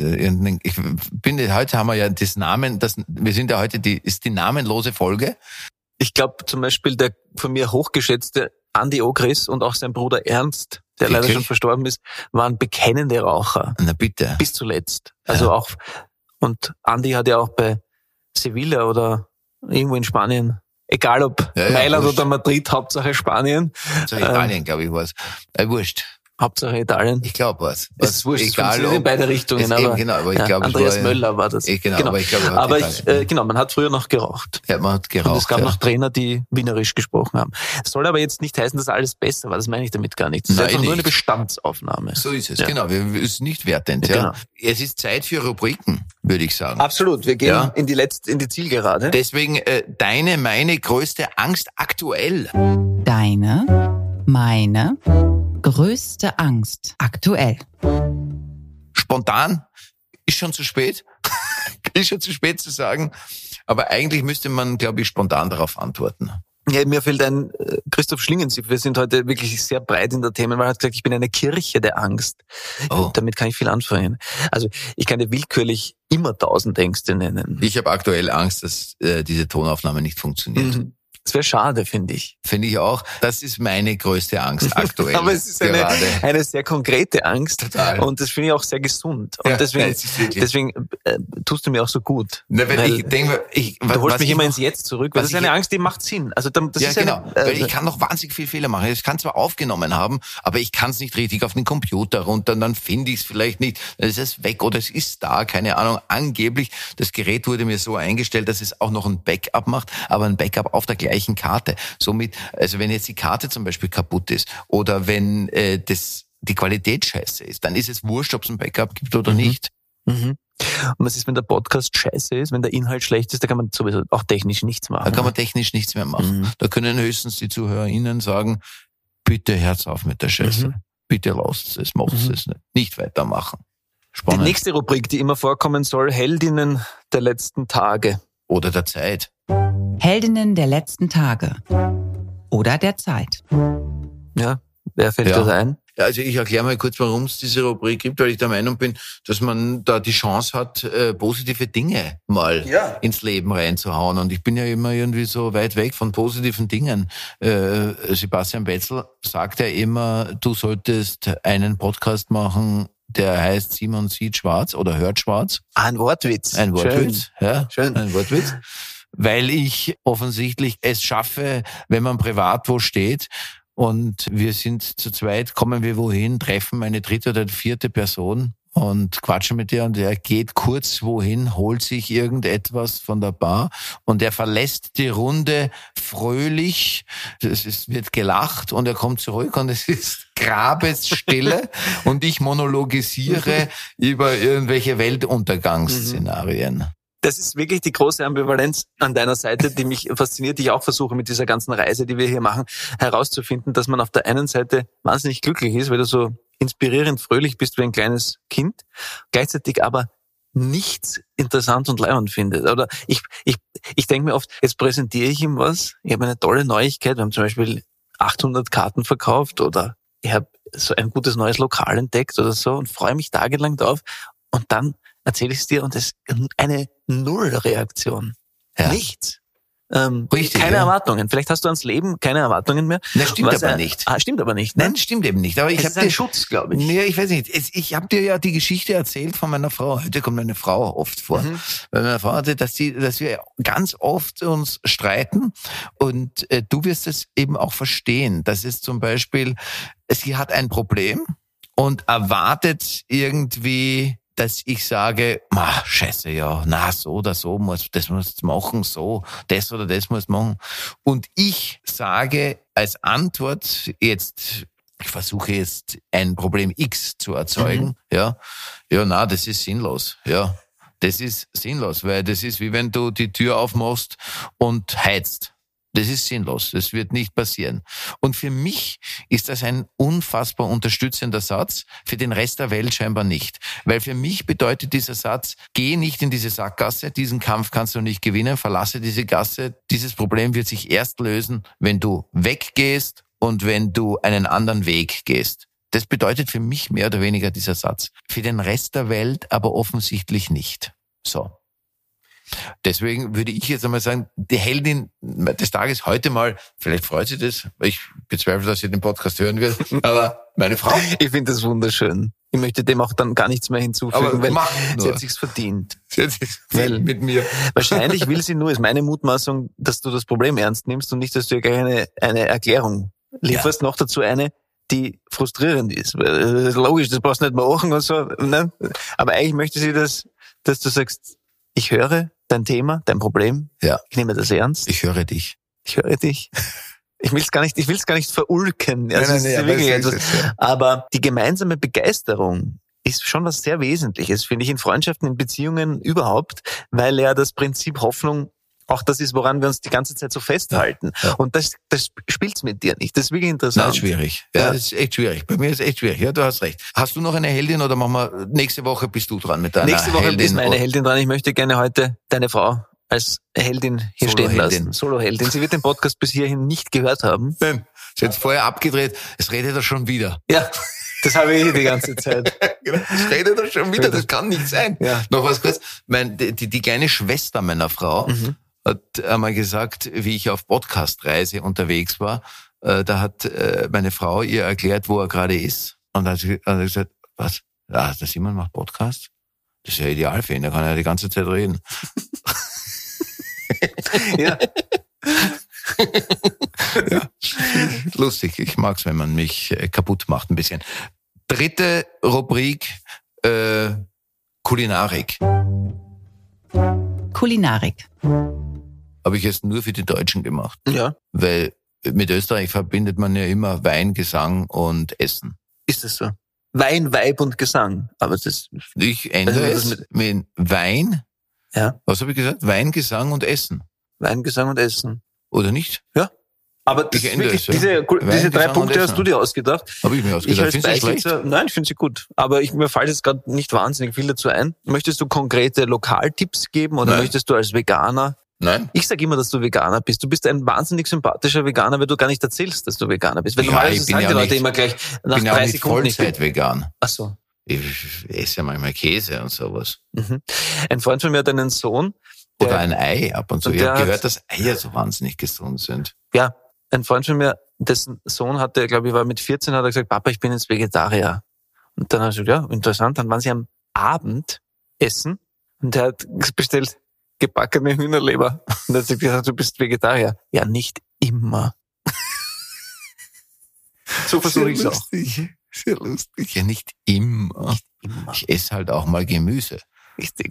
Heute haben wir ja wir sind ja heute ist die namenlose Folge. Ich glaube zum Beispiel der von mir hochgeschätzte Andi Ogris und auch sein Bruder Ernst, der leider Wirklich? schon verstorben ist, waren bekennende Raucher. Na bitte. Bis zuletzt. Also auch, und Andi hat ja auch bei Sevilla oder irgendwo in Spanien, egal ob Ja, Mailand wurscht. oder Madrid, Hauptsache Spanien, So Italien, glaube ich, war's. Wurscht. Hauptsache Italien. Ich glaube was. Es ist wurscht, es Egal, funktioniert in beide Richtungen, es aber, eben, genau, aber ich glaube, Andreas es war, Möller war das. Genau, aber ich glaube, aber genau, man hat früher noch geraucht. Ja, man hat geraucht. Und es gab ja. noch Trainer, die wienerisch gesprochen haben. Es soll aber jetzt nicht heißen, dass alles besser war. Das meine ich damit gar nicht. Es ist Nein, einfach nur eine nicht. Bestandsaufnahme. So ist es, Ja. genau. Wir ist nicht wertend. Ja, Ja. genau. Es ist Zeit für Rubriken, würde ich sagen. Absolut. Wir gehen Ja. in die Zielgerade. Deswegen meine größte Angst aktuell. Deine, meine größte Angst aktuell. Spontan ist schon zu spät. Ist schon zu spät zu sagen. Aber eigentlich müsste man, glaube ich, spontan darauf antworten. Ja, mir fällt ein Christoph Schlingensief. Wir sind heute wirklich sehr breit in der Themenwahl. Er hat gesagt, ich bin eine Kirche der Angst. Oh. Damit kann ich viel anfangen. Also ich kann dir willkürlich immer 1000 Ängste nennen. Ich habe aktuell Angst, dass diese Tonaufnahme nicht funktioniert. Das wäre schade, finde ich. Finde ich auch. Das ist meine größte Angst aktuell. Aber es ist eine sehr konkrete Angst. Total. Und das finde ich auch sehr gesund. Und Ja, deswegen, es ist wirklich- deswegen tust du mir auch so gut. Na, weil ich denke, Du holst mich immer noch- ins Jetzt zurück, weil was das ist eine ich- Angst, die macht Sinn. Also das Ja, ist genau. eine, Weil ich kann noch wahnsinnig viel Fehler machen. Ich kann zwar aufgenommen haben, aber ich kann es nicht richtig auf den Computer runter, dann finde ich es vielleicht nicht. Dann ist es weg oder es ist da, keine Ahnung. Angeblich, das Gerät wurde mir so eingestellt, dass es auch noch ein Backup macht, aber ein Backup auf der gleichen Karte. Somit, also wenn jetzt die Karte zum Beispiel kaputt ist oder wenn die Qualität scheiße ist, dann ist es wurscht, ob es ein Backup gibt oder nicht. Und was ist, wenn der Podcast scheiße ist, wenn der Inhalt schlecht ist, da kann man sowieso auch technisch nichts machen. Da kann man technisch nichts mehr machen. Da können höchstens die ZuhörerInnen sagen, bitte hört's auf mit der Scheiße. Bitte lasst es, macht es nicht weitermachen. Die Spannend. nächste Rubrik, die immer vorkommen soll, Heldinnen der letzten Tage. Oder der Zeit. Heldinnen der letzten Tage. Oder der Zeit. Ja, wer fällt Ja. das ein? Ja, also ich erkläre mal kurz, warum es diese Rubrik gibt, weil ich der Meinung bin, dass man da die Chance hat, positive Dinge mal ins Leben reinzuhauen. Und ich bin ja immer irgendwie so weit weg von positiven Dingen. Sebastian Betzel sagt ja immer, du solltest einen Podcast machen, der heißt Simon sieht schwarz oder hört schwarz. Ein Wortwitz. Ein Wortwitz, ja. Schön. Ein Wortwitz. Weil ich offensichtlich es schaffe, wenn man privat wo steht und wir sind zu zweit, kommen wir wohin, treffen eine dritte oder vierte Person und quatschen mit der und er geht kurz wohin, holt sich irgendetwas von der Bar und er verlässt die Runde fröhlich, wird gelacht und er kommt zurück und es ist Grabesstille und ich monologisiere über irgendwelche Weltuntergangsszenarien. Das ist wirklich die große Ambivalenz an deiner Seite, die mich fasziniert, die ich auch versuche mit dieser ganzen Reise, die wir hier machen, herauszufinden, dass man auf der einen Seite wahnsinnig glücklich ist, weil du so inspirierend fröhlich bist wie ein kleines Kind, gleichzeitig aber nichts interessant und leibend findet. Oder ich denke mir oft, jetzt präsentiere ich ihm was, ich habe eine tolle Neuigkeit, wir haben zum Beispiel 800 Karten verkauft oder ich habe so ein gutes neues Lokal entdeckt oder so und freue mich tagelang drauf und dann erzähle ich es dir und es ist eine Nullreaktion. Ja. Nichts. Richtig, keine ja. Erwartungen. Vielleicht hast du ans Leben keine Erwartungen mehr. Das stimmt Was, aber nicht. Stimmt aber nicht. Ne? Nein, stimmt eben nicht. Aber ich Es habe ist ein Schutz, glaube ich. Nee, ich weiß nicht. Ich habe dir ja die Geschichte erzählt von meiner Frau. Heute kommt meine Frau oft vor. Weil meine Frau hatte, dass wir ganz oft uns streiten und du wirst es eben auch verstehen. Das ist zum Beispiel, sie hat ein Problem und erwartet irgendwie, dass ich sage, scheiße, ja, so oder so das musst du machen, so, das oder das musst du machen. Und ich sage als Antwort jetzt, ich versuche jetzt ein Problem X zu erzeugen, das ist sinnlos, das ist sinnlos, weil das ist wie wenn du die Tür aufmachst und heizt. Das ist sinnlos. Das wird nicht passieren. Und für mich ist das ein unfassbar unterstützender Satz, für den Rest der Welt scheinbar nicht. Weil für mich bedeutet dieser Satz, geh nicht in diese Sackgasse, diesen Kampf kannst du nicht gewinnen, verlasse diese Gasse. Dieses Problem wird sich erst lösen, wenn du weggehst und wenn du einen anderen Weg gehst. Das bedeutet für mich mehr oder weniger dieser Satz. Für den Rest der Welt aber offensichtlich nicht. So. Deswegen würde ich jetzt einmal sagen, die Heldin des Tages heute mal, vielleicht freut sie das, ich bezweifle, dass sie den Podcast hören wird, aber meine Frau. Ich finde das wunderschön. Ich möchte dem auch dann gar nichts mehr hinzufügen, Aber weil mach sie nur. hat sich's verdient. Sie hat sich mit mir. Wahrscheinlich will sie nur, ist meine Mutmaßung, dass du das Problem ernst nimmst und nicht, dass du ihr gleich eine Erklärung lieferst, noch dazu eine, die frustrierend ist. Weil das ist logisch, das brauchst du nicht machen und so. Ne? Aber eigentlich möchte sie dass du sagst, ich höre dein Thema, dein Problem, ich nehme das ernst, Ich höre dich. ich höre dich. Ich will's gar nicht verulken. Also Nein, es ist aber wirklich es ist etwas. es, ja. Aber die gemeinsame Begeisterung ist schon was sehr Wesentliches, finde ich, in Freundschaften, in Beziehungen überhaupt, weil ja das Prinzip Hoffnung auch das ist, woran wir uns die ganze Zeit so festhalten. Ja. Und das spielt's mit dir nicht. Das ist wirklich Nein, interessant. das ist schwierig. Ja, das ist echt schwierig. Bei mir ist es echt schwierig. Ja, du hast recht. Hast du noch eine Heldin oder machen wir, nächste Woche bist du dran mit deiner Nächste Woche Heldin? ist meine Heldin dran. Ich möchte gerne heute deine Frau als Heldin hier stehen Solo-Heldin. lassen. Solo-Heldin. Sie wird den Podcast bis hierhin nicht gehört haben. Nein, ist jetzt vorher abgedreht. Es redet er schon wieder. Ja, das habe ich die ganze Zeit. Es redet er schon wieder. Das kann nicht sein. Ja. Noch was kurz. Die kleine Schwester meiner Frau hat einmal gesagt, wie ich auf Podcast-Reise unterwegs war, da hat meine Frau ihr erklärt, wo er gerade ist. Und dann hat sie gesagt, was? Ja, der Simon macht Podcast? Das ist ja ideal für ihn, da kann er die ganze Zeit reden. Ja. Ja. Lustig, ich mag's, wenn man mich kaputt macht ein bisschen. Dritte Rubrik, Kulinarik. Kulinarik. Habe ich jetzt nur für die Deutschen gemacht. Ja. Weil mit Österreich verbindet man ja immer Wein, Gesang und Essen. Ist es so? Wein, Weib und Gesang. Aber das, Ich ändere Also das es mit Wein, ja. was habe ich gesagt? Wein, Gesang und Essen. Wein, Gesang und Essen. Oder nicht? Ja. Aber das Ich ist ändere wirklich, es, ja. diese Wein, 3 Gesang Punkte und hast Essen. du dir ausgedacht. Habe ich mir Ich ausgedacht. als Findest du schlecht? Beisitzer, nein, ich finde sie gut. Aber mir fällt jetzt gerade nicht wahnsinnig viel dazu ein. Möchtest du konkrete Lokaltipps geben oder Nein. möchtest du als Veganer? Nein? Ich sage immer, dass du Veganer bist. Du bist ein wahnsinnig sympathischer Veganer, weil du gar nicht erzählst, dass du Veganer bist. Weil Ja, normalerweise ich bin sagen ja die Leute nicht- immer gleich nach Ich bin ja auch 3 nicht Sekunden. Vollzeit vegan. Ach so. Ich esse ja manchmal Käse und sowas. Mhm. Ein Freund von mir hat einen Sohn. Der, Oder ein Ei ab und zu. Und Ich der habe hat- gehört, dass Eier so wahnsinnig gesund sind. Ja, ein Freund von mir, dessen Sohn hatte, glaube ich, war mit 14, hat er gesagt, Papa, ich bin jetzt Vegetarier. Und dann hat er gesagt, ja, interessant. Dann waren sie am Abend essen und er hat bestellt gebackene Hühnerleber. Und dann hat sie gesagt, du bist Vegetarier. Ja, nicht immer. So versuche ich es auch. lustig. Sehr lustig. Ja, nicht immer. Immer. Ich esse halt auch mal Gemüse. Richtig.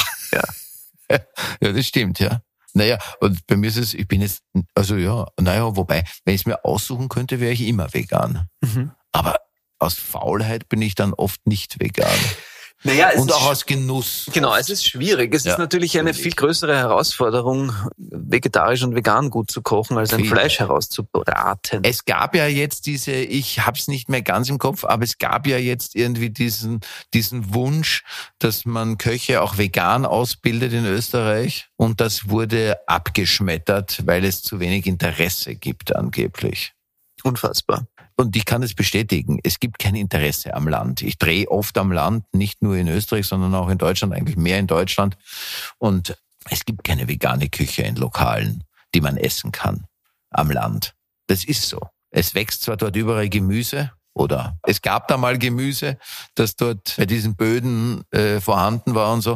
Ja, das stimmt, ja. Naja, und bei mir ist es, ich bin jetzt, also ja, naja, wobei, wenn ich es mir aussuchen könnte, wäre ich immer vegan. Mhm. Aber aus Faulheit bin ich dann oft nicht vegan. Naja, Und auch aus Genuss. Genau, es ist schwierig. Es Ja, ist natürlich eine viel größere Herausforderung, vegetarisch und vegan gut zu kochen, als ein Viel. Fleisch herauszubraten. Es gab ja jetzt ich hab's nicht mehr ganz im Kopf, aber es gab ja jetzt irgendwie diesen Wunsch, dass man Köche auch vegan ausbildet in Österreich. Und das wurde abgeschmettert, weil es zu wenig Interesse gibt angeblich. Unfassbar. Und ich kann es bestätigen, es gibt kein Interesse am Land. Ich drehe oft am Land, nicht nur in Österreich, sondern auch in Deutschland, eigentlich mehr in Deutschland. Und es gibt keine vegane Küche in Lokalen, die man essen kann am Land. Das ist so. Es wächst zwar dort überall Gemüse, oder es gab da mal Gemüse, das dort bei diesen Böden vorhanden war und so,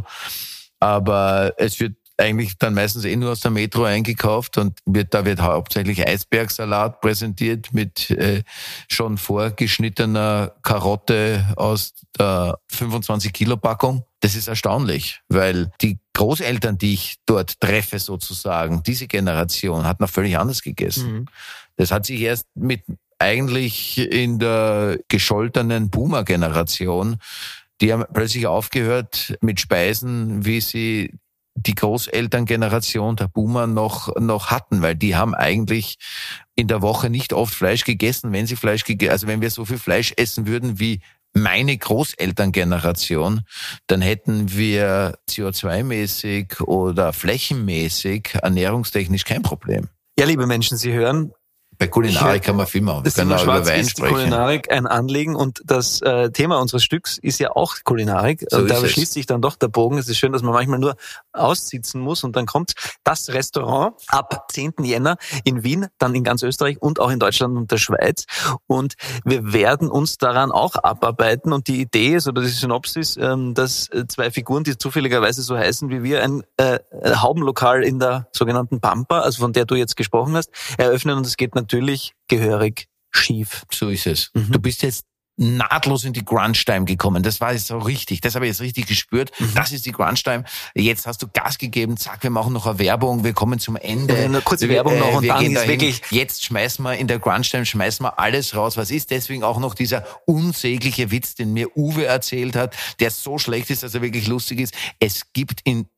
aber es wird eigentlich dann meistens nur aus der Metro eingekauft und da wird hauptsächlich Eisbergsalat präsentiert mit schon vorgeschnittener Karotte aus der 25-Kilo-Packung. Das ist erstaunlich, weil die Großeltern, die ich dort treffe sozusagen, diese Generation hat noch völlig anders gegessen. Mhm. Das hat sich erst mit eigentlich in der gescholtenen Boomer-Generation, die haben plötzlich aufgehört mit Speisen, wie sie die Großelterngeneration der Boomer noch hatten, weil die haben eigentlich in der Woche nicht oft Fleisch gegessen. Wenn sie also wenn wir so viel Fleisch essen würden wie meine Großelterngeneration, dann hätten wir CO2-mäßig oder flächenmäßig ernährungstechnisch kein Problem. Ja, liebe Menschen, Sie hören, Bei Kulinarik kann man viel machen. Wir können Simon auch über Schwarz Wein ist die sprechen. Kulinarik ein Anliegen und das Thema unseres Stücks ist ja auch Kulinarik. So Und da ist es. schließt sich dann doch der Bogen. Es ist schön, dass man manchmal nur aussitzen muss und dann kommt das Restaurant ab 10. Jänner in Wien, dann in ganz Österreich und auch in Deutschland und der Schweiz. Und wir werden uns daran auch abarbeiten. Und die Idee ist, oder die Synopsis, dass 2 Figuren, die zufälligerweise so heißen wie wir, ein Haubenlokal in der sogenannten Pampa, also von der du jetzt gesprochen hast, eröffnen. Und es geht natürlich gehörig schief. So ist es. Mhm. Du bist jetzt nahtlos in die Crunch-Time gekommen. Das war jetzt so richtig. Das habe ich jetzt richtig gespürt. Das ist die Crunch-Time. Jetzt hast du Gas gegeben. Zack, wir machen noch eine Werbung. Wir kommen zum Ende. Eine kurze Werbung noch und wir dann gehen ist dahin. wirklich- Jetzt schmeißen wir in der Crunch-Time, schmeißen wir alles raus. Was ist? Deswegen auch noch dieser unsägliche Witz, den mir Uwe erzählt hat, der so schlecht ist, dass er wirklich lustig ist. Es gibt in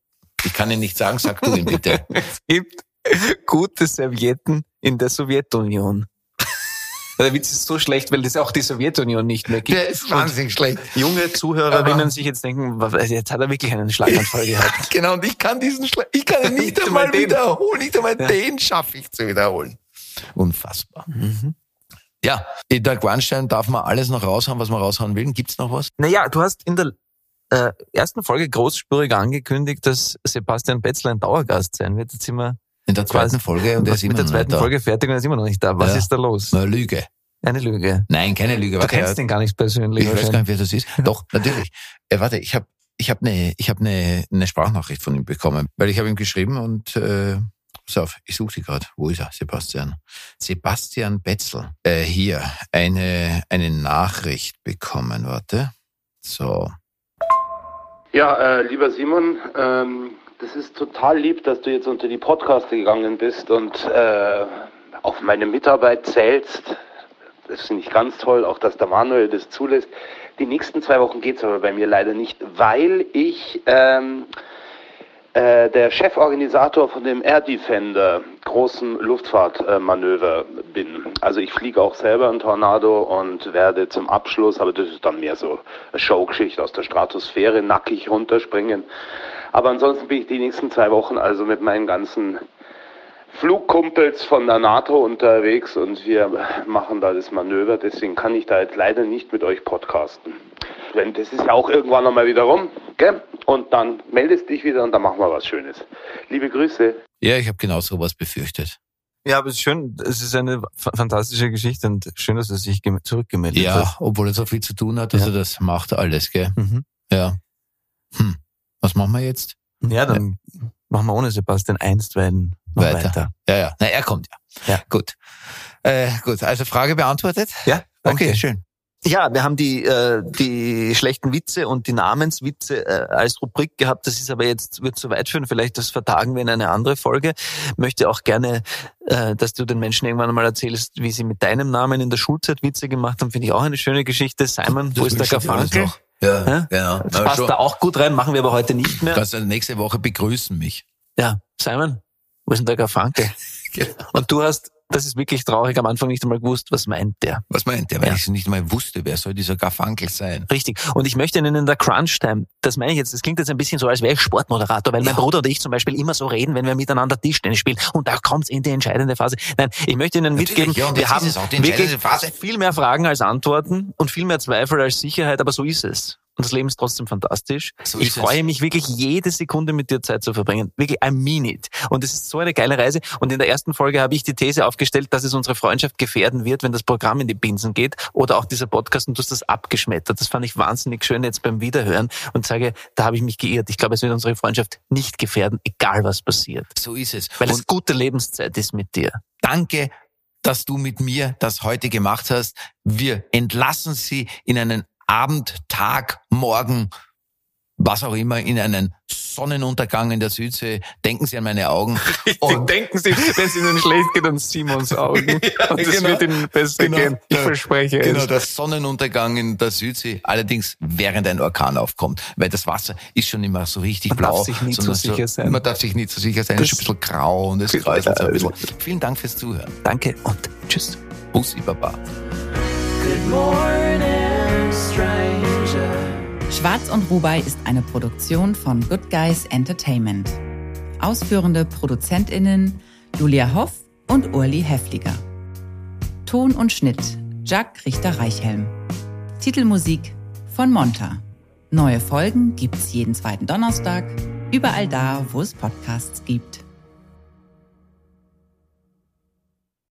Ich kann ihn nicht sagen, sag du ihn bitte. Es gibt gute Servietten in der Sowjetunion. Der Witz ist so schlecht, weil es auch die Sowjetunion nicht mehr gibt. Der ist wahnsinnig schlecht. Junge Zuhörerinnen sich jetzt denken, jetzt hat er wirklich einen Schlaganfall gehabt. Genau, und ich kann ihn nicht einmal wiederholen. Nicht einmal den schaffe ich zu wiederholen. Unfassbar. Ja, in der Gwanstein darf man alles noch raushauen, was man raushauen will. Gibt's noch was? Naja, du hast in der ersten Folge großspurig angekündigt, dass Sebastian Betzler ein Dauergast sein wird. Jetzt sind wir In der zweiten Folge und er ist immer mit der noch zweiten nicht da. Folge fertig und er ist immer noch nicht da. Was ist da los? Eine Lüge. Eine Lüge. Nein, keine Lüge. Du kennst den gar nicht persönlich. Ich weiß gar nicht, wer das ist. Doch, natürlich. Warte, ich habe eine Sprachnachricht von ihm bekommen, weil ich habe ihm geschrieben und pass auf, ich suche sie gerade. Wo ist er? Sebastian Betzel. Hier eine Nachricht bekommen. Warte. So. Ja, lieber Simon, das ist total lieb, dass du jetzt unter die Podcaster gegangen bist und auf meine Mitarbeit zählst. Das finde ich ganz toll, auch dass der Manuel das zulässt. Die nächsten 2 Wochen geht's aber bei mir leider nicht, weil ich der Cheforganisator von dem Air Defender großen Luftfahrtmanöver bin. Also ich fliege auch selber einen Tornado und werde zum Abschluss, aber das ist dann mehr so eine Showgeschichte aus der Stratosphäre, nackig runterspringen. Aber ansonsten bin ich die nächsten 2 Wochen also mit meinen ganzen Flugkumpels von der NATO unterwegs und wir machen da das Manöver. Deswegen kann ich da jetzt leider nicht mit euch podcasten. Das ist ja auch irgendwann nochmal wieder rum, gell? Und dann meldest dich wieder und dann machen wir was Schönes. Liebe Grüße. Ja, ich habe genau sowas befürchtet. Ja, aber es ist schön, es ist eine fantastische Geschichte und schön, dass er sich zurückgemeldet Ja, hat. obwohl er so viel zu tun hat, dass er das macht alles, gell? Mhm. Ja. Was machen wir jetzt? Ja, dann machen wir ohne Sebastian einstweilen noch weiter. Ja. Na, er kommt ja. Ja. Gut. Gut, also Frage beantwortet? Ja, danke. Okay, schön. Ja, wir haben die schlechten Witze und die Namenswitze als Rubrik gehabt. Das ist aber jetzt, wird zu weit führen. Vielleicht das vertagen wir in eine andere Folge. Möchte auch gerne, dass du den Menschen irgendwann mal erzählst, wie sie mit deinem Namen in der Schulzeit Witze gemacht haben. Finde ich auch eine schöne Geschichte. Simon, wo ist der Garfunkel? Ja, genau. Das passt da auch gut rein, machen wir aber heute nicht mehr. Kannst du nächste Woche begrüßen mich. Ja, Simon, wo ist denn der Garfunkel? Genau. Und du hast, das ist wirklich traurig, am Anfang nicht einmal gewusst, was meint der? Was meint der? Weil ich nicht mal wusste, wer soll dieser Garfunkel sein? Richtig. Und ich möchte Ihnen in der Crunch-Time, das meine ich jetzt, das klingt jetzt ein bisschen so, als wäre ich Sportmoderator, weil mein Bruder und ich zum Beispiel immer so reden, wenn wir miteinander Tischtennis spielen. Und da kommt es in die entscheidende Phase. Nein, ich möchte Ihnen mitgeben, ja, und wir jetzt haben ist es auch die entscheidende Phase. viel mehr Fragen als Antworten und viel mehr Zweifel als Sicherheit, aber so ist es. Und das Leben ist trotzdem fantastisch. So Ich ist es. freue mich wirklich, jede Sekunde mit dir Zeit zu verbringen. Wirklich, I mean it. Und es ist so eine geile Reise. Und in der ersten Folge habe ich die These aufgestellt, dass es unsere Freundschaft gefährden wird, wenn das Programm in die Binsen geht oder auch dieser Podcast, und du hast das abgeschmettert. Das fand ich wahnsinnig schön jetzt beim Wiederhören und sage, da habe ich mich geirrt. Ich glaube, es wird unsere Freundschaft nicht gefährden, egal was passiert. So ist es. Weil Und es gute Lebenszeit ist mit dir. danke, dass du mit mir das heute gemacht hast. Wir entlassen Sie in einen Abend, Tag, Morgen, was auch immer, in einen Sonnenuntergang in der Südsee. Denken Sie an meine Augen. Und Denken Sie, wenn es Ihnen schlecht geht, an Simons Augen. Und es genau. wird Ihnen besser gehen. Ich verspreche Genau, es. der Sonnenuntergang in der Südsee, allerdings während ein Orkan aufkommt, weil das Wasser ist schon immer so richtig Man blau. darf sich nie sondern zu sicher sein. Man darf sich nie zu sicher sein, es ist ein bisschen grau und es kräuselt so ein bisschen. Vielen Dank fürs Zuhören. Danke und tschüss. Bussi Baba. Good morning, stranger. Schwarz und Rubai ist eine Produktion von Good Guys Entertainment. Ausführende ProduzentInnen Julia Hoff und Urli Häfliger. Ton und Schnitt Jack Richter-Reichhelm. Titelmusik von Monta. Neue Folgen gibt's jeden 2. Donnerstag, überall da, wo es Podcasts gibt.